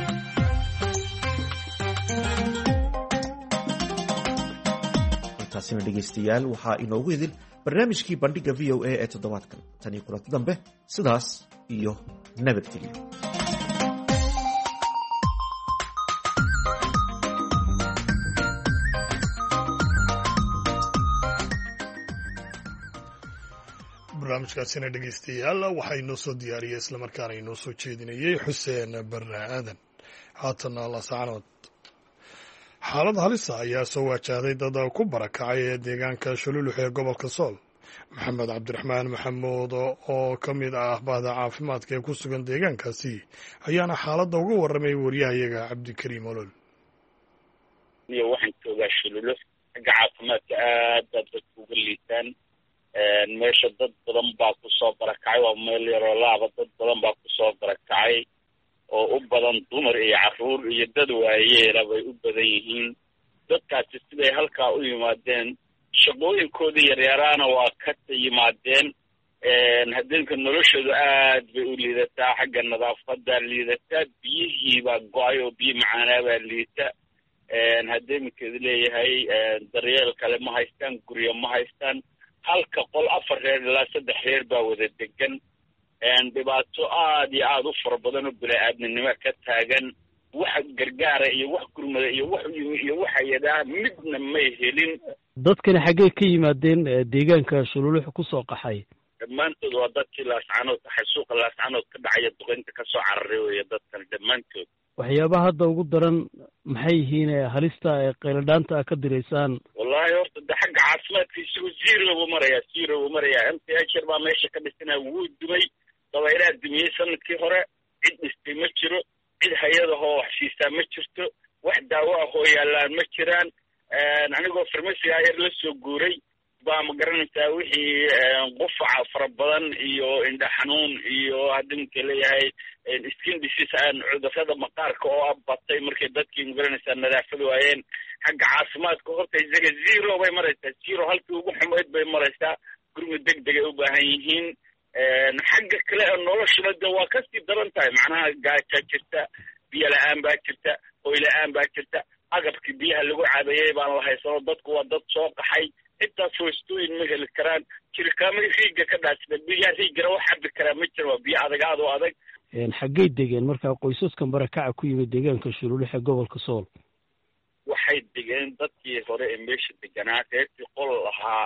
intaasina dhegaystayaal waxaa inoogu idil barnaamijkii bandhiga v o a ee toddobaadkan tan iyo kulanti dambe sidaas iyo nabadgelyo barnaamijkaasina dhegaystayaal waxaa inoo soo diyaariyey islamarkaana inoo soo jeedinayey xuseen barre aadan haatana laascaanood xaalad halisa ayaa soo waajahday dad ku barakacay ee deegaanka shululux ee gobolka sool maxamed cabdiraxmaan maxamuud oo ka mid ah bahda caafimaadka ee ku sugan deegaankaasi ayaana xaaladda uga warramay waryahayaga cabdikariim olol iyo waxaan joogaa shululux xagga caafimaadka aad baad dadka uga liitaan meesha dad badan baa kusoo barakacay waa meel yaroo laaba dad badan baa kusoo barakacay oo u badan dumar iyo carruur iyo dad waayeela bay u badan yihiin dadkaasi siday halkaa u yimaadeen shaqooyinkoodii yaryaraana waa ka yimaadeen habeenka noloshooda aad bay u liidataa xagga nadaafadda liidataa biyihiibaa go-ay oo biyo macaanaabaa liita hadeeminkeedu leeyahay daryeel kale ma haystaan guryo ma haystaan halka qol afar reer ilaa saddex reer baa wada degan dhibaato aad iyo aada u fara badan oo bini-aadminimo ka taagan wax gargaara iyo wax gurmada iyo wax yimi iyo wax ayadaa midna may helin dadkani xaggey ka yimaadeen deegaanka shululux kusoo qaxay dhammaantood waa dadkii laascanood taxay suuqa laascanood ka dhacaya duqeynta kasoo cararay weeye dadkan dhammaantood waxyaabaha hadda ugu daran maxay yihiin halista ee qayladhaanta a ka diraysaan wallahi horta de xagga caafimaadka isagu zero buu marayaa zero buu marayaa m t h baa meesha ka dhisanaa wuu dumay dabaylaha dumiyey sanadkii hore cid dhistay ma jiro cid hay-adahoo wax siisaa ma jirto wax daawo ah oo yaallaan ma jiraan anigoo farmasiga yar la soo guuray baa ma garanaysaa wixii qufaca fara badan iyo indha xanuun iyo hadimka leeyahay skin disease aan cudurrada maqaarka oo abatay markay dadkii ma garanaysaa nadaafad waayeen xagga caafimaadka horta isaga zero bay maraysaa zero halkii ugu xumeyd bay maraysaa gurmi deg degay u baahan yihiin xagga kale ee noloshuna de waa kasii daran tahay macnaha gaajaa jirta biyo la-aan baa jirta hoy la-aan baa jirta agabkii biyaha lagu cabayey baan la haysano dadku waa dad soo qaxay intaa foostooyin ma heli karaan jirikaamada riigga ka dhaasida biyaha riiggana wax cabi karaa ma jira waa biyo adag aad oo adag xaggey degeen markaa qoysaskan barakaca ku yimid deegaanka shululux ee gobolka sool waxay degeen dadkii hore ee meesha deganaa reertii qol ahaa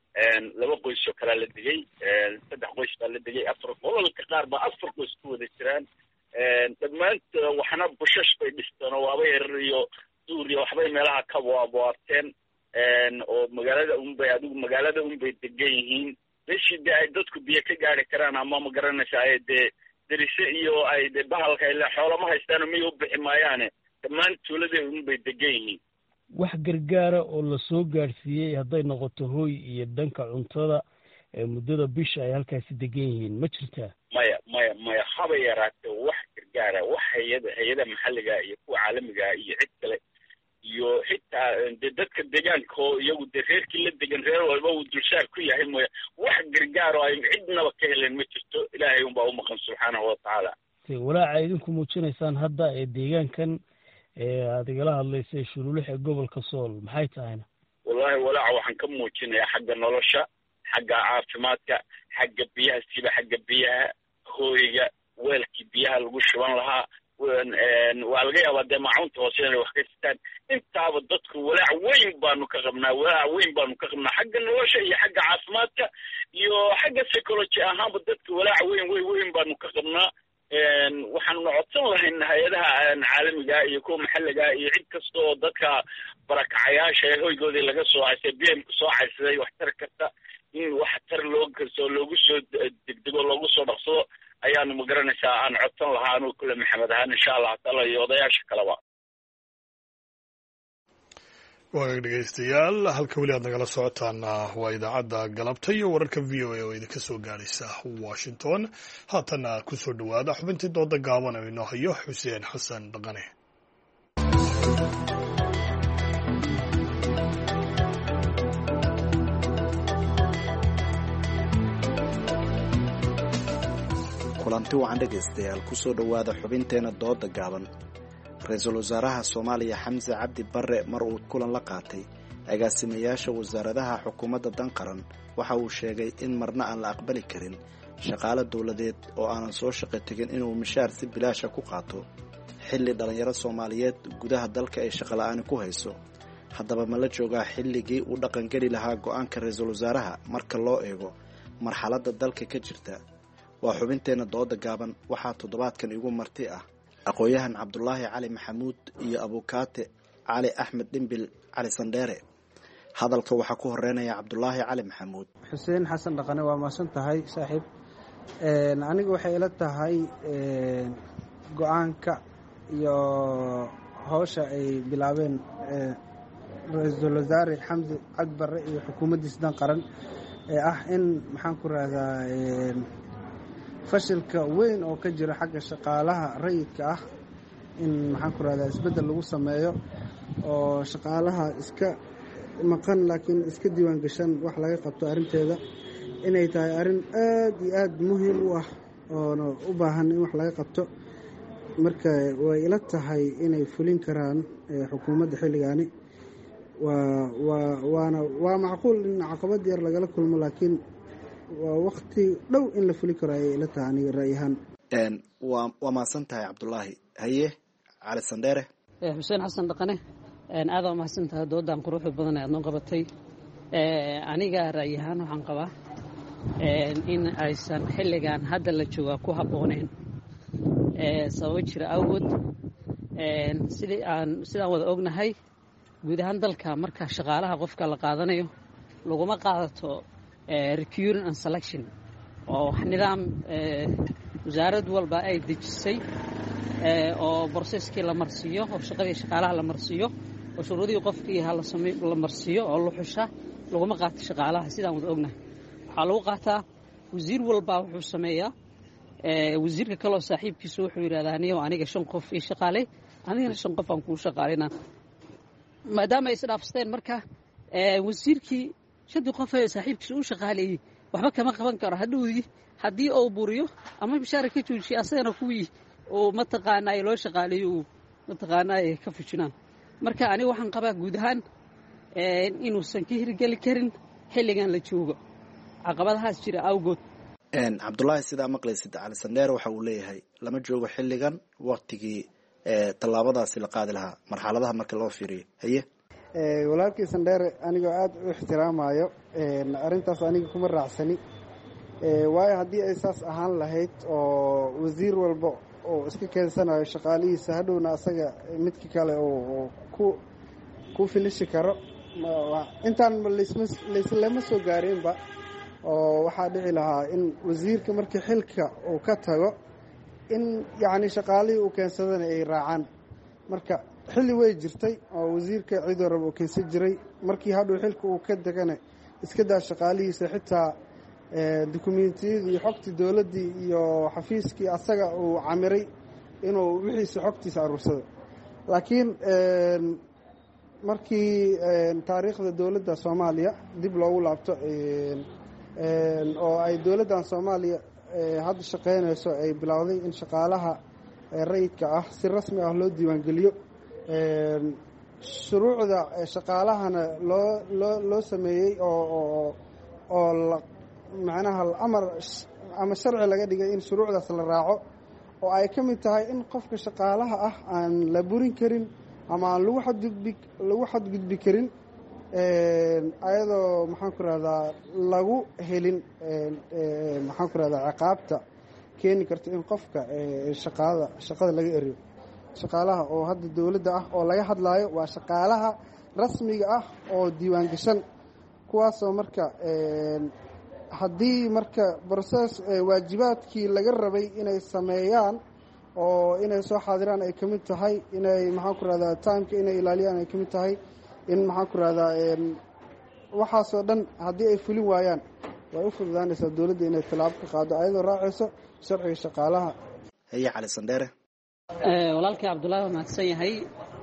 laba qoys oo kalaa la degay saddex qoys baa la degay afar qolalka qaar baa afar qoys ku wada jiraan dhammaantood waxna bushash bay dhisteen oo waaba yarar iyo duur iyo waxbay meelaha ka waabwaabteen oo magaalada unbay adigu magaalada unbay degan yihiin meeshii dee ay dadku biyo ka gaari karaan ama ma garanaysa ay dee darise iyo ay de bahalka ile xoolama haystaano miyay u bixi maayaane dhammaan tuulada unbay degan yihiin wax gargaara oo la soo gaadhsiiyey hadday noqoto hooy iyo dhanka cuntada muddada bisha ay halkaasi degan yihiin ma jirtaa? maya maya maya haba yaraatee wax gargaara wax hay-ada hay-ada maxalliga iyo kuwa caalamiga iyo cid kale iyo xitaa de dadka deegaanka oo iyagu dee reerkii la degan reer walba uu dulsaar ku yahay mooya wax gargaar oo ay cidnaba ka heleen ma jirto. ilaahay unbaa u maqan subxaanahu watacaala. walaaca idinku muujinaysaan hadda ee deegaankan ee aad igala hadlaysay shuluulix ee gobolka sool maxay tahayna? wallahi walaaca waxaan ka muujinayaa xagga nolosha, xagga caafimaadka, xagga biyaha siba xagga biyaha, hooyga, weelkii biyaha lagu shuban lahaa, waa laga yaabaa dee maacunta hoose inay wax ka sitaan. intaaba dadku walaac weyn baanu ka qabnaa walaac weyn baanu ka qabnaa xagga nolosha iyo xagga caafimaadka iyo xagga psychology ahaanba dadka walaac weyn weyn weyn baanu ka qabnaa. waxaanu codsan lahayn hay-adaha caalamiga iyo kuwa maxalliga iyo cid kasta oo dadka barakacayaasha ee hoygoodii laga soo haysay b m ka soo caysaday wax tar karta in wax tar loo garso loogu soo degdego loogu soo dhaqsado ayaanu magaranaysaa aan codsan lahaa anuu kule maxamed ahaan insha allah taala iyo odayaasha kaleba. waag dhegeystayaal halka weli aad nagala socotaana waa idaacadda galabta iyo wararka v o a oo idinka soo gaaraysa washington. haatana kusoo dhawaada xubintii dooda gaaban oo inoo hayo xuseen xasan dhaqane. kulanti wacan dhegaystayaal kusoo dhowaada xubinteena dooda gaaban. ra-iisul wasaaraha soomaaliya xamse cabdi barre mar uu kulan la qaatay agaasimayaasha wasaaradaha xukuumadda dan qaran waxa uu sheegay in marna aan la aqbali karin shaqaale dowladeed oo aanan soo shaqo tegin inuu mishaar si bilaasha ku qaato xilli dhallinyaro soomaaliyeed gudaha dalka ay shaqola'aani ku hayso. haddaba ma la joogaa xilligii uu dhaqangeli lahaa go-aanka ra-iisul wasaaraha marka loo eego marxaladda dalka ka jirta? waa xubinteenna dooda gaaban. waxaa toddobaadkan igu marti ah aqoon-yahan cabdulaahi cali maxamuud iyo abukaate cali axmed dhimbil cali sandheere. hadalka waxaa ku horeynaya cabdulaahi cali maxamuud. xuseen xasan dhaqane waa mahadsan tahay saaxiib. aniga waxay ila tahay go-aanka iyo howsha ay bilaabeen ra-iisul wasaare xamse cabdi barre iyo xukuumaddiisa dan qaran ee ah in maxaan ku rahdaa fashilka weyn oo ka jira xagga shaqaalaha rayidka ah in maxaan ku rahdaa isbeddel lagu sameeyo oo shaqaalaha iska maqan laakiin iska diiwaan gashan wax laga qabto arrinteeda inay tahay arrin aad iyo aad muhiim u ah oona u baahan in wax laga qabto. marka way ila tahay inay fulin karaan xukuumadda xilligaani. waa waa waana waa macquul in caqabad yar lagala kulmo laakiin waa wakti dhow in la fuli karo ayay ila tahay aniga ra'yahaan. waa waa mahadsan tahay cabdulaahi. haye cali sandheere. xuseen xasan dhaqane aad waa mahadsan tahay doodan quruxda badan ee aad noo qabatay. aniga ra'yahaan waxaan qabaa in aysan xilligan hadda la joogaa ku habbooneyn sababo jira awgood. sidii aan sidaan wada ognahay guud ahaan dalka marka shaqaalaha qofka la qaadanayo laguma qaadato recruiting and selection oo nidaam wasaarad walba ay dejisay oo processkii la marsiiyo oo shaqadii shaqaalaha la marsiiyo oo shuruudihii qofkii la marsiiyo oo la xusha laguma qaato shaqaalaha sidaan wada ognahay. waxaa lagu qaataa wasiir walba wuxuu sameeyaa wasiirka kaleo saaxiibkiisu wuxuu yidhahdaa niyo aniga shan qof ii shaqaalay anigana shan qof aan kuu shaqaalayna maadaama ay isdhaafsteen marka wasiirkii shantii qof ee saaxiibkiisa u shaqaaleeyey waxba kama qaban karo hadhowdii haddii uu buriyo ama bishaara ka joojiyo asagana kuwii uu mataqaanaa loo shaqaaleeyo uu mataqaanaa ay ka fujinaan. marka aniga waxaan qabaa guud ahaan inuusan ka hirgeli karin xilligan la joogo caqabadahaas jira awgood. cabdulaahi sidaa maqlaysid cali sandheere waxa uu leeyahay lama joogo xilligan waktigii tallaabadaasi la qaadi lahaa marxaladaha marka loo fiiriyo. haye walaalkii sandheere anigoo aad u ixtiraamayo arrintaas aniga kuma raacsani. waayo haddii ay saas ahaan lahayd oo wasiir walba oo iska keensanayo shaqaalihiisa hadhowna asaga midka kale oo ku ku filishi karo intaan laislama soo gaareenba oo waxaa dhici lahaa in wasiirka markii xilka uu ka tago in yacni shaqaalihii uu keensadana ay raacaan. marka xilli way jirtay oo wasiirka cidoo rab uu keensan jiray markii hadhow xilka uu ka degana iska daa shaqaalihiisa xitaa dukumentiyadii iyo xogtii dowladdii iyo xafiiskii asaga uu camiray inuu wixiisa xogtiisa aruursado. laakiin markii taariikhda dowladda soomaaliya dib loogu laabto oo ay dowladdan soomaaliya hadda shaqaynayso ay bilowday in shaqaalaha rayidka ah si rasmi ah loo diiwaangeliyo, shuruucda shaqaalahana loo loo loo sameeyey oo oo macnaha amar ama sharci laga dhigay in shuruucdaas la raaco, oo ay ka mid tahay in qofka shaqaalaha ah aan la burin karin ama aan lagu xadgudbi lagu xadgudbi karin ayadoo maxaan ku rahdaa lagu helin maxaan ku rahdaa ciqaabta keeni karta in qofka shaqada shaqada laga eriyo. shaqaalaha oo hadda dowladda ah oo laga hadlaayo waa shaqaalaha rasmiga ah oo diiwaan gashan, kuwaasoo marka haddii marka broses waajibaadkii laga rabay inay sameeyaan oo inay soo xaadiraan ay ka mid tahay, inay maxaan ku rahdaa timeka inay ilaaliyaan ay ka mid tahay, in maxaan ku rahdaa waxaasoo dhan haddii ay fulin waayaan way u fududaanaysaa dowladda inay tallaabo ka qaado ayadoo raacayso sharciga shaqaalaha. haye cali sandheere. walaalkii cabdulaahi waa mahadsan yahay.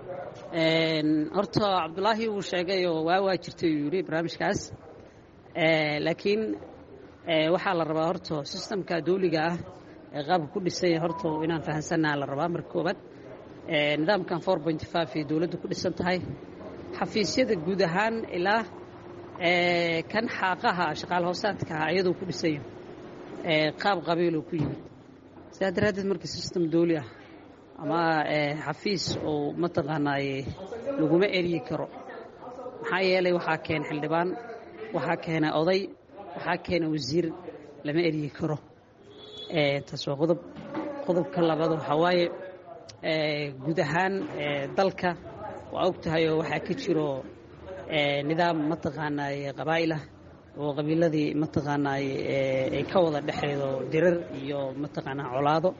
horta cabdulaahi uu sheegay oo waa waa jirtay uu yidhi barnaamijkaas, laakiin waxaa la rabaa horta sistamka dawliga ah ee qaabka ku dhisan yahay horta inaan fahansannaha la rabaa. marka koobaad nidaamkan four point five ee dowladda ku dhisan tahay, xafiisyada guud ahaan ilaa kan xaaqaha shaqaal hoosaadka ah iyadoo ku dhisan yahay qaab qabiiloo ku yimid. sidaa daraaddeed marka sistem dawli ah ama xafiis oo mataqaanaaye laguma eryi karo, maxaa yeelay waxaa keena xildhibaan, waxaa keena oday, waxaa keena wasiir, lama eryi karo. taas waa qodob. qodobka labaad waxaa waaye guud ahaan dalka waa og tahay oo waxaa ka jiro nidaam mataqaanaaye qabaa'ilah oo qabiiladii mataqaanaaye ay ka wada dhexeedo dirar iyo mataqaanaa colaado.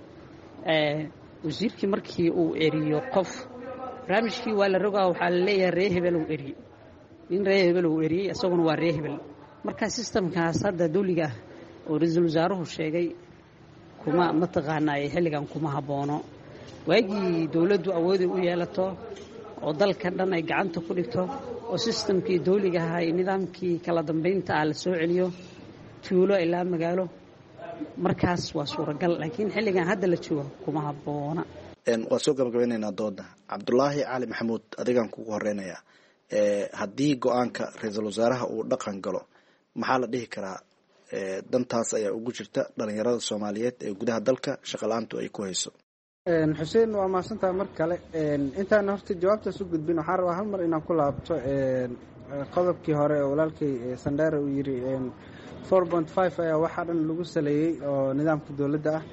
wasiirkii markii uu eriyo qof barnaamijkii waa la rogaa, waxaa la leeyahay ree hebel uu eriye, nin ree hebel uu eriyey isaguna waa ree hebel. marka sistamkaas hadda dawliga ah oo ra-iisul wasaaruhu sheegay kuma mataqaanaaye xilligan kuma habboono. waagii dowladdu awoodi u yeelato oo dalka dhan ay gacanta ku dhigto oo sistamkii dawliga ahaa iyo nidaamkii kala dambaynta ah la soo celiyo tuulo ilaa magaalo, markaas waa suuragal, laakiin xilligan hadda la joogo kuma habboona. waan soo gabagabeynaynaa dooda. cabdulaahi cali maxamuud, adigaan kugu horeynayaa, haddii go-aanka ra-iisul wasaaraha uu dhaqan galo maxaa la dhihi karaa dantaas ayaa ugu jirta dhalinyarada soomaaliyeed ee gudaha dalka shaqala-aantu ay ku hayso? xuseen waa mahadsantaha mar kale. intaan horta jawaabtaas u gudbin waxaan rabaa hal mar inaan ku laabto qodobkii hore oo walaalkay sandheere uu yidhi four point five ayaa waxaa dhan lagu saleeyey oo nidaamka dowladda ah.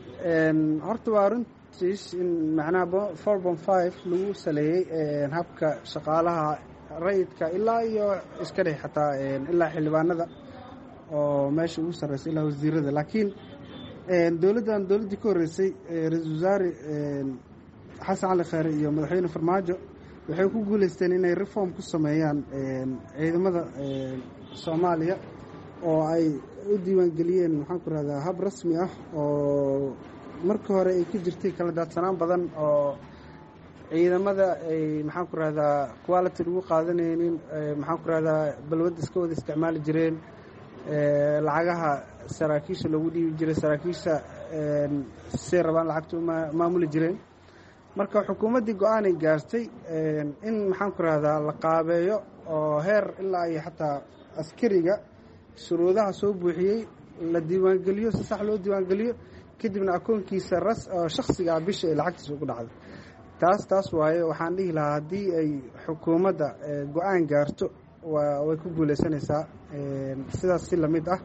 horta waa runtiis in macnaha four point five lagu saleeyey habka shaqaalaha rayidka ilaa iyo iska dheh xataa ilaa xildhibaanada oo meesha ugu sarreysa ilaa wasiirada. laakiin dowladdan dowladdii ka horreysay ra-iisul wasaare xasan cali kheyre iyo madaxweyne farmaajo waxay ku guuleysteen inay reform ku sameeyaan ciidamada soomaaliya oo ay u diiwaangeliyeen maxaan ku rahdaa hab rasmi ah oo markii hore ay ka jirtay kala daadsanaan badan oo ciidamada ay maxaan ku rahdaa quality lagu qaadanaynin, maxaan ku rahdaa balwadda iska wada isticmaali jireen, lacagaha saraakiisha loogu dhiibi jiray, saraakiisha say rabaan lacagta u maamuli jireen. marka xukuumaddii go-aanay gaartay in maxaan ku rahdaa la qaabeeyo oo heer ilaa iyo xataa askariga shuruudaha soo buuxiyey la diiwaangeliyo, si sax loo diiwaangeliyo, kadibna akoonkiisa ras oo shakhsiga ah bisha ay lacagtiisa ugu dhacdo. taas taas waaye waxaan dhihi lahaa haddii ay xukuumadda go-aan gaarto way ku guuleysanaysaa sidaas si lamid ah.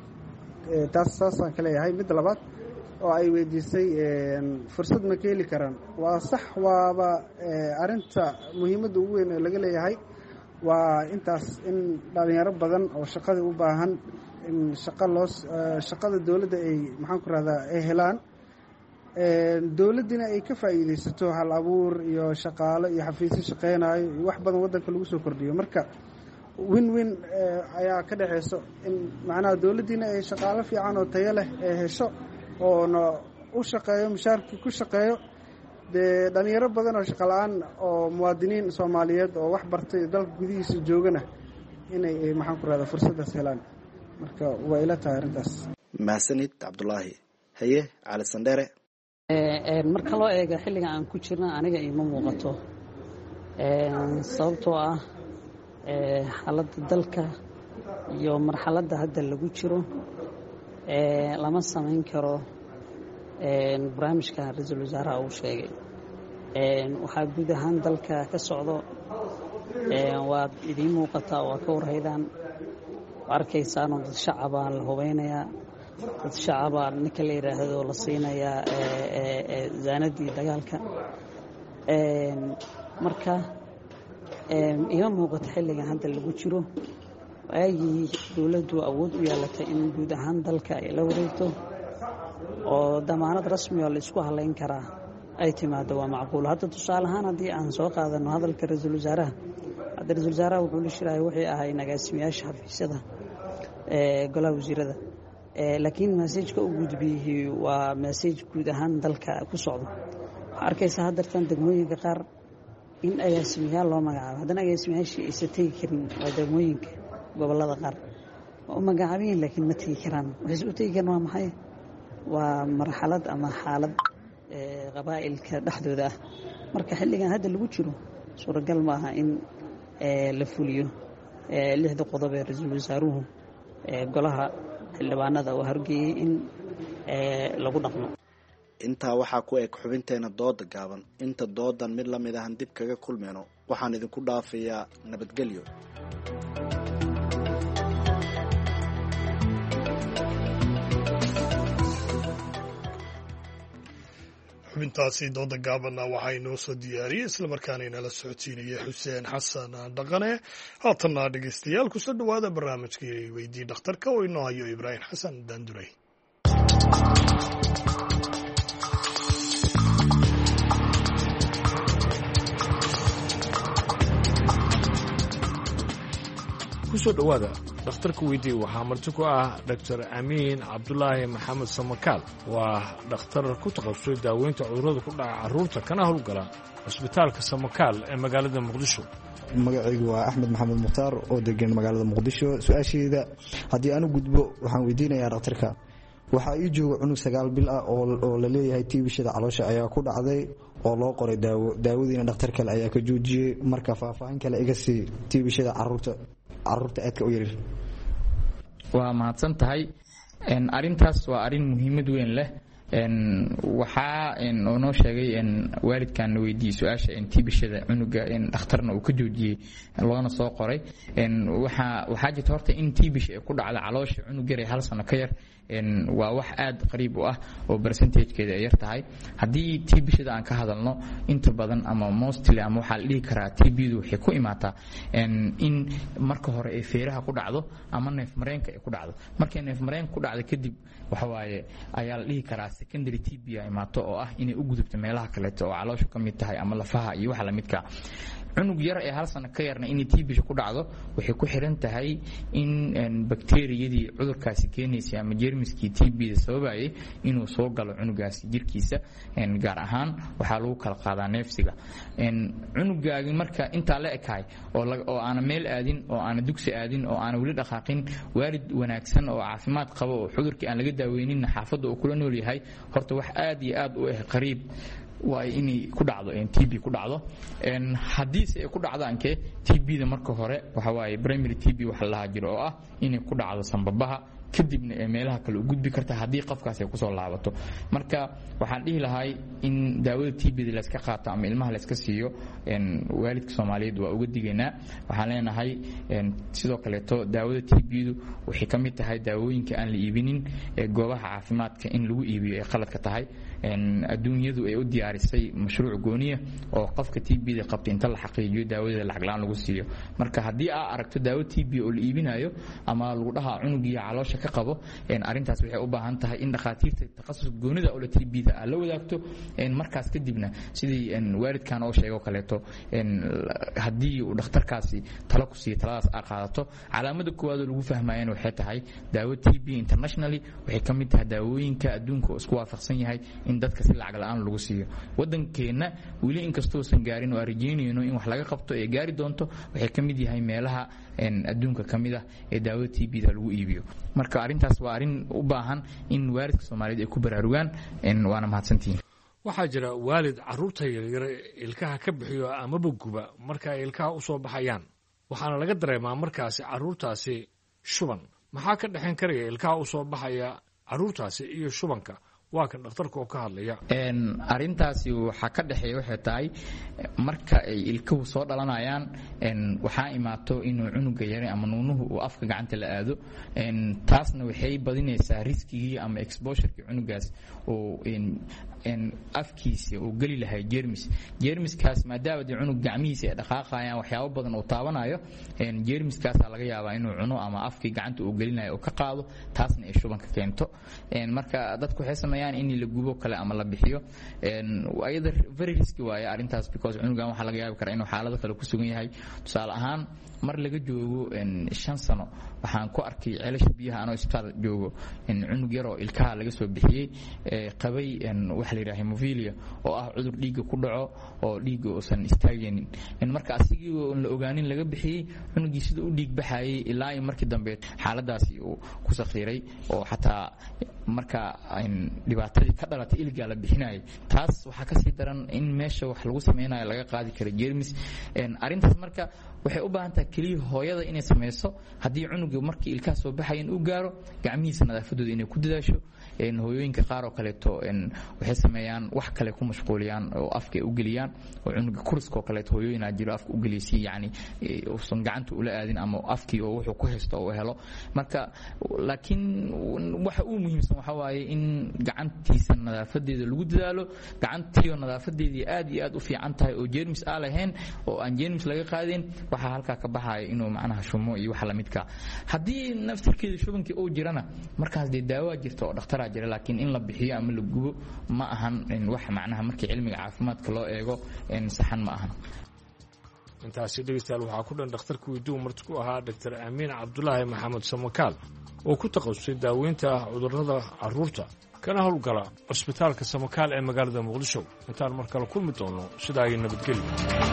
taas saasaan ka leeyahay. midda labaad oo ay weydiisay fursad ma ka heli karaan, waa sax, waaba arinta muhiimadda ugu weyn ee laga leeyahay waa intaas, in dhalinyaro badan oo shaqada u baahan in shaqa loo shaqada dowladda ay maxaan ku rahdaa ay helaan. dowladdiina ay ka faa'iidaysato hal abuur iyo shaqaalo iyo xafiisyo shaqeynayo iyo wax badan waddanka lagu soo kordhiyo. marka win win ayaa ka dhexeyso in macnaha dowladdiina ay shaqaalo fiican oo tayo leh ee hesho oona u shaqeeyo mushaarkii ku shaqeeyo, dee dhalinyaro badan oo shaqa la-aan oo muwaadiniin soomaaliyeed oo wax bartay dalka gudihiisa joogana inay maxaan ku rahdaa fursaddaas helaan. marka waa ila tahay arrintaas. mahadsanid cabdulaahi. haye cali sandheere. marka loo eego xilliga aan ku jirna aniga ima muuqato, sababtoo ah xaaladda dalka iyo marxaladda hadda lagu jiro lama samayn karo barnaamijka ra-iisul wasaaraha uu sheegay. waxaa guud ahaan dalka ka socdo waad idiin muuqataa, waa ka warhaydaan, waa arkaysaanoo dad shacabaa la hubeynayaa, dad shacabaa ninka la yidhaahdo la siinayaa zaanadii dagaalka. marka ima muuqato xilligan hadda lagu jiro waagii dowladdu awood u yeelatay in guud ahaan dalka ay la wareegto oo damaanad rasmi oo la isku halayn karaa ay timaado waa macquul. hadda tusaale ahaan haddii aan soo qaadano hadalka ra-iisul wasaaraha, hadda ra-iisul wasaaraha wuxuu la shiraya wixii ahay agaasimayaasha xafiisyada golaha wasiirada, laakiin maseejka u gudbiyey waa maseej guud ahaan dalka ku socdo. waxaa arkaysaa haddartan degmooyinka qaar in agaasimayaal loo magacaabo, haddana agaasimayaashii aysa tegi karin waa degmooyinka gobolada qaar waa u magacaabayiin laakiin ma tegi karaan. waxayse u tegi karan waa maxay? waa marxalad ama xaalad qabaa'ilka dhexdooda ah. marka xilligan hadda lagu jiro suuragal ma aha in la fuliyo lixda qodob ee ra-iisul wasaaruhu golaha xildhibaanada uu hargeeyey in lagu dhaqmo. intaa waxaa ku eg xubinteena dooda gaaban. inta doodan mid lamid ahan dib kaga kulmeyno waxaan idinku dhaafayaa nabadgelyo. xubintaasi dooda gaabanna waxaa inoo soo diyaariyey islamarkaana inala socodsiinaya xuseen xasan dhaqane. haatanna dhegeystayaal kusoo dhawaada barnaamijkii weydii dhakhtarka oo inoo hayo ibraahim xasan daanduray. kusoo dhowaada dhakhtarka weydii waxaa marti ku ah doctor amiin cabdulaahi maxamed samakaal. waa dhakhtar ku takhasusay daaweynta cudurrada ku dhaca carruurta kana howlgala cusbitaalka samakaal ee magaalada muqdisho. magacaygu waa axmed maxamed mukhtaar oo degan magaalada muqdisho. su-aasheeda haddii aanu gudbo waxaan weydiinayaa dhakhtarka, waxaa ii jooga cunug sagaal bil ah oo la leeyahay tiibishada caloosha ayaa ku dhacday oo loo qoray daawo daawadiina dhakhtar kale ayaa ka joojiyey. marka faahfaahin kale iga sii tiibishada caruurta caruurta aadka u yaryar. waa mahadsan tahay. arintaas waa arin muhiimad weyn leh. waxaa oo noo sheegay waalidkan weydiiyey su-aasha tiibishada cunuga dhakhtarna uu ka joojiyey loona soo qoray. waxaa jirta horta in tiibisha ay ku dhacda caloosha cunug yar ee hal sano ka yar waa wax aad qariib u ah oo percentagekeeda ay yar tahay. haddii tiibishada aan ka hadalno inta badan ama mostly ama waxaa la dhihi karaa tiibiyadu waxay ku imaataa in marka hore ay feeraha ku dhacdo ama neef mareenka ay ku dhacdo. markay neef mareenka ku dhacdo kadib waxawaaye ayaa la dhihi karaa secondary tibia imaato oo ah inay u gudubto meelaha kaleeto oo calooshu ka mid tahay ama lafaha iyo waxa la midka. cunug yar ee hal sano ka yarna inay tiibisha ku dhacdo waxay ku xiran tahay in bakteeriyadii cudurkaasi keenaysay ama jeermiskii tiibida sababayay inuu soo galo cunugaasi jirkiisa. gaar ahaan waxaa lagu kala qaadaa neefsiga. cunugaagi marka intaa la ekahay oo aana meel aadin oo aana dugsi aadin oo aana weli dhaqaaqin, waalid wanaagsan oo caafimaad qaba oo cudurkii aan laga daaweyninna xaafadda uu kula nool yahay, horta wax aad iyo aad u ah qariib waa inay ku dhacdo tb ku dhacdo. haddiise ay ku dhacdaanke tbda marka hore waxa waaye primary tb waxa la lahaa jiro oo ah inay ku dhacdo sanbabaha kadibna ee meelaha kale u gudbi karta haddii qofkaas ay kusoo laabato. marka waxaan dhihi lahay in daawada tbda layska qaato ama ilmaha layska siiyo waalidka soomaaliyeed waa uga digaynaa. waxaan leenahay sidoo kaleeto daawada tbdu waxay ka mid tahay daawooyinka aan la iibinin ee goobaha caafimaadka in lagu iibiyo ay qaladka tahay. adduunyadu ay u diyaarisay mashruuc gooniya oo qofka tbda qabta inta la xaqiijiyo daawadeeda lacag la-aan lagu siiyo. marka haddii aa aragto daawo tb oo la iibinayo ama lagu dhahaa cunugii caloosha ka qabo arrintaas waxay u baahan tahay in dhakhaatiirta takhasus goonida oo la T B da la wadaagto markaas kadibna sidii waalidkan oo sheego kaleeto haddii uu dhakhtarkaasi talo ku siiyo taladaas aad qaadato calaamada koowaad oo lagu fahmayaan waxay tahay daawo T B internationally waxay ka mid tahay daawooyinka adduunka isku waafaqsan yahay in dadka si lacag la'aan lagu siiyo wadankeena weli inkastoo san gaarin oo arjeynayno in wax laga qabto ee gaari doonto waxay ka mid yahay meelaha adduunka ka mid ah ee daawada T B da lagu iibiyo marka arrintaas waa arrin u baahan in waalidka Soomaaliyeed ay ku baraarugaan waana mahadsantihiin waxaa jira waalid carruurta yaryar ilkaha ka bixiyo amaba guba marka ay ilkaha u soo baxayaan waxaana laga dareemaa markaasi carruurtaasi shuban maxaa ka dhexan karaya ilkaha u soo baxaya carruurtaasi iyo shubanka waa kan dhakhtarka oo ka hadlaya arrintaasi waxaa ka dhexeeya waxay tahay marka ay ilkuhu soo dhalanayaan waxaa imaato inuu cunuga yare ama nuunuhu uu afka gacanta la aado taasna waxay badinaysaa riskigii ama exposureki cunugaas oo afkiisa uu geli lahay jeermis jeermiskaas maadaama dee cunug gacmihiisa ay dhaqaaqayaan waxyaabo badan uu taabanayo jeermiskaasaa laga yaabaa inuu cuno ama afkii gacanta uu gelinayo uu ka qaado taasna ay shubanka keento marka dadku waxay sameeyaan in la gubo kale ama la bixiyo ayada very risky waaye arrintaas because cunugan waxaa laga yaabi karaa inuu xaalado kale ku sugan yahay tusaale ahaan mar laga joogo shan sano waxaan ku arkay ceelasha biyaha anoo isbitaal joogo cunug yar oo ilkaha laga soo bixiyey qabay waxa la yidhaha hemophilia oo ah cudur dhiigga ku dhaco oo dhiigga uusan istaagaynin marka asigii la ogaanin laga bixiyey cunugii sida u dhiig baxayay ilaa iyo markii dambe xaaladaasi uu ku sakhiiray oo xataa marka dhibaatadii ka dhalatay iligaa la bixinayay taas waxaa kasii daran in meesha wax lagu sameynayo laga qaadi karo jeermis arrintaas marka waxay u baahan tahay keliya hooyada inay samayso haddii cunuga markii ilkaha soo baxayan uu gaaro gacmihiisa nadaafadooda inay ku dadaasho hooyooyinka qaar oo kaleeto waxay sameeyaan wax kale ku mashquuliyaan oo afka ay u geliyaan oo cunuga kuriska oo kaleeto hooyooyinaa jiro afka u geliysi yacni uusan gacanta ula aadin ama afkii oo wuxuu ku haysto oo helo marka laakiin waxa uu muhiimsan waxa waaye in gacantiisa nadaafadeeda lagu dadaalo gacantiioo nadaafadeedii aad iyo aad u fiican tahay oo jeermis aan lahayn oo aan jeermis laga qaadin waxaa halkaa ka baxaya inuu macnaha shumo iyo wax lamidka haddii naftirkeeda shubankii uu jirana markaas dee daawaa jirta oo dhakhtaraa jira laakiin in la bixiyo ama la gubo ma ahan wax macnaha markii cilmiga caafimaadka loo eego saxan ma ahan intaasi dhegeystayaal waxaa ku dhan dhakhtarka weyduu marti ku ahaa doctor amiin cabdulaahi maxamed samakaal oo ku takhasusay daaweynta cudurrada carruurta kana howlgala cusbitaalka samakaal ee magaalada muqdisho intaan mar kale kulmi doono sidaa iyo nabadgelyo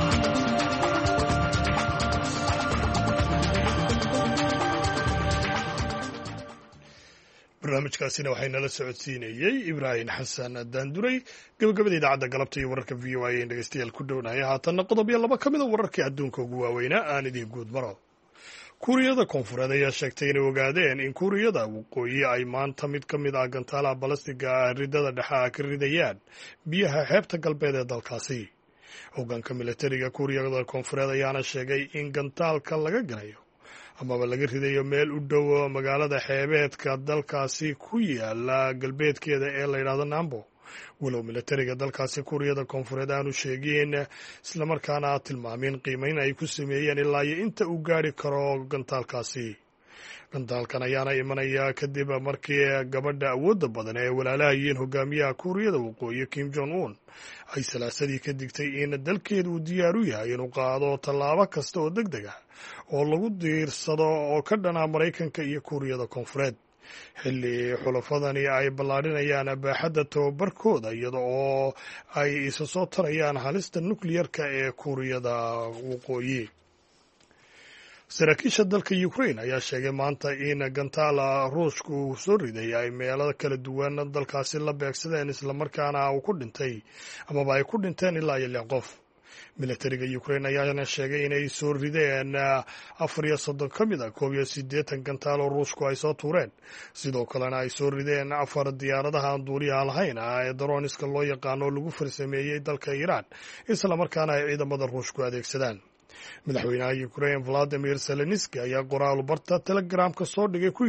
barnaamijkaasina waxay nala socodsiinayey ibraahim xasan daanduray gabagabada idaacadda galabta iyo wararka v o a en dhegeystayaal ku dhownaya haatanna qodob iyo laba ka mida wararkii adduunka ugu waaweynaa aan idiin guud maro kuuriyada koonfureed ayaa sheegtay inay ogaadeen in kuuriyada waqooyi ay maanta mid ka mid ah gantaalaha balastiga ah ridada dhexe ah ka ridayaan biyaha xeebta galbeed ee dalkaasi hoggaanka militariga kuuriyada koonfureed ayaana sheegay in gantaalka laga galayo amaba laga ridayo meel u dhow magaalada xeebeedka dalkaasi ku yaala galbeedkeeda ee la yidhaahdo nambo walow militariga dalkaasi kuuriyada koonfureed aanu sheegin islamarkaana tilmaamin qiimayn ay ku sameeyeen ilaa iyo inta uu gaari karo gantaalkaasi gantaalkan ayaana imanaya kadib markii gabadha awoodda badan ee walaalaha yihiin hogaamiyaha kuuriyada waqooyi kim jong un ay salaasadii ka digtay in dalkeedu uu diyaar u yahay inuu qaado tallaabo kasta oo deg deg ah oo lagu diirsado oo ka dhana maraykanka iyo kuuriyada koonfureed xilli xulafadani ay ballaadhinayaan baaxadda tababarkooda iyada oo ay isa soo tarayaan halista nukliyarka ee kuuriyada waqooyi saraakiisha dalka ukrain ayaa sheegay maanta in gantaala ruushka uu soo riday ay meelo kala duwan dalkaasi la beegsadeen islamarkaana uu ku dhintay amaba ay ku dhinteen ilaa iyo lix qof militariga ukrain ayaana sheegay inay soo rideen afar iyo soddon ka mid a koob iyo siddeetan gantaal oo ruushku ay soo tuureen sidoo kalena ay soo rideen afar diyaaradaha aan duuliyaha lahayn ah ee daroniska loo yaqaano oo lagu farsameeyey dalka iiraan islamarkaana ay ciidamada ruushku adeegsadaan madaxweynaha ukrain valadimir zelenski ayaa qoraal barta telegramka soo dhigay ku yidhi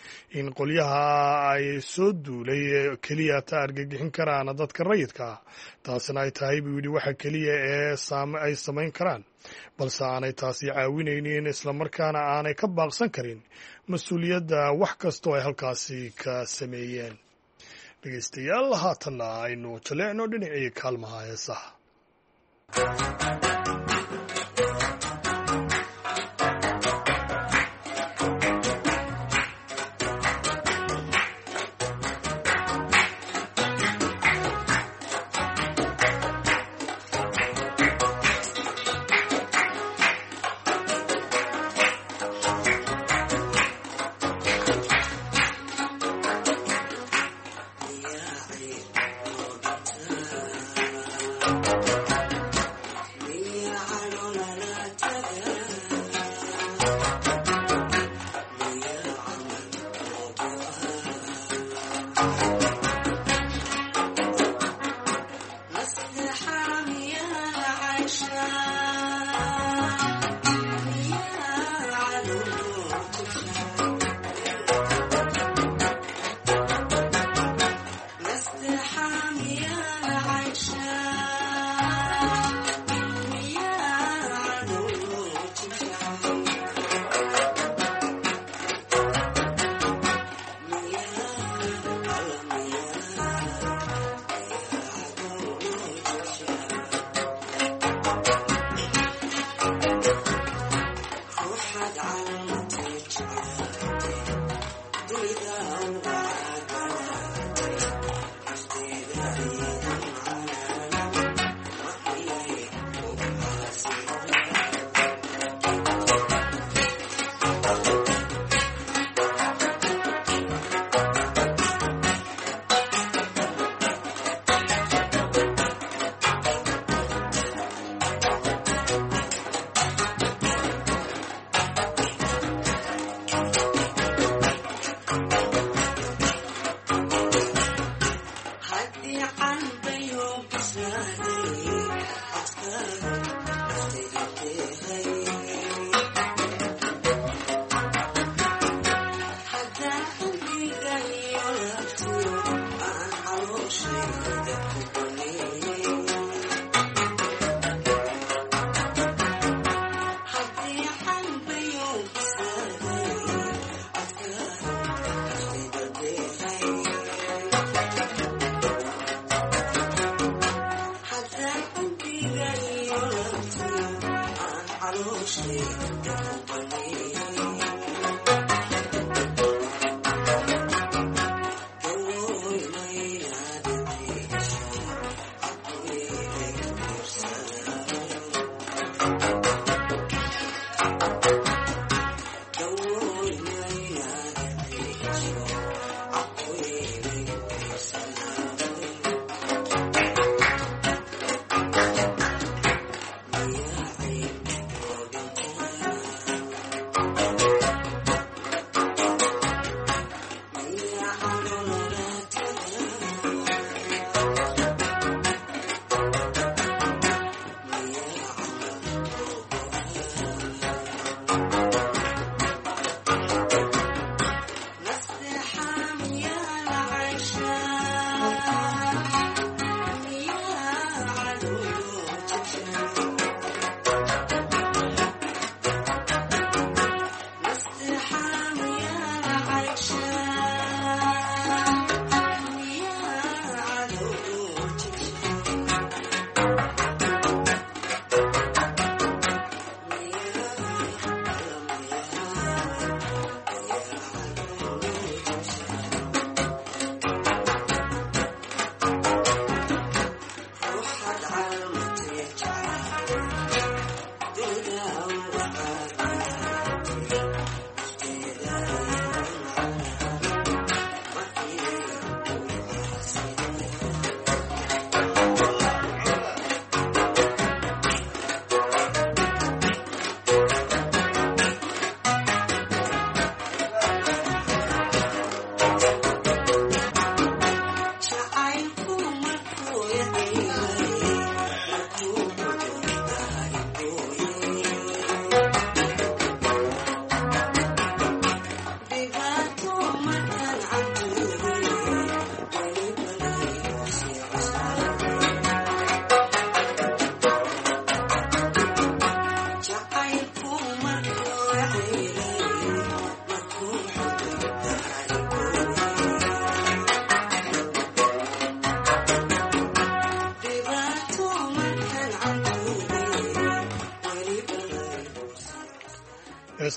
in qolyaha ay soo duulay keliya ta argagixin karaan dadka rayidka ah taasina ay tahay buu yidhi waxa keliya ee ay samayn karaan balse aanay taasi caawinaynin islamarkaana aanay ka baaqsan karin mas-uuliyadda wax kastoo ay halkaasi ka sameeyeen. dhegeystayaal haatanna aynu jaleecno dhinacii kaalmaha heesaha. Yeah.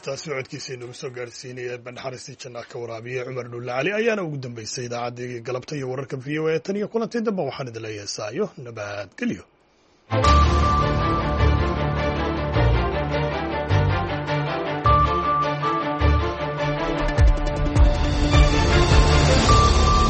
heestaasi codkiisa inagu soo gaarsiinaya bandhaxariistii jannaa ka waraabiye cumar dhulle cali ayaana ugu dambeysay idaacaddii galabta iyo wararka v o a tan iyo kulantii dambe waxaan idin leeyahay saayo nabadgelyo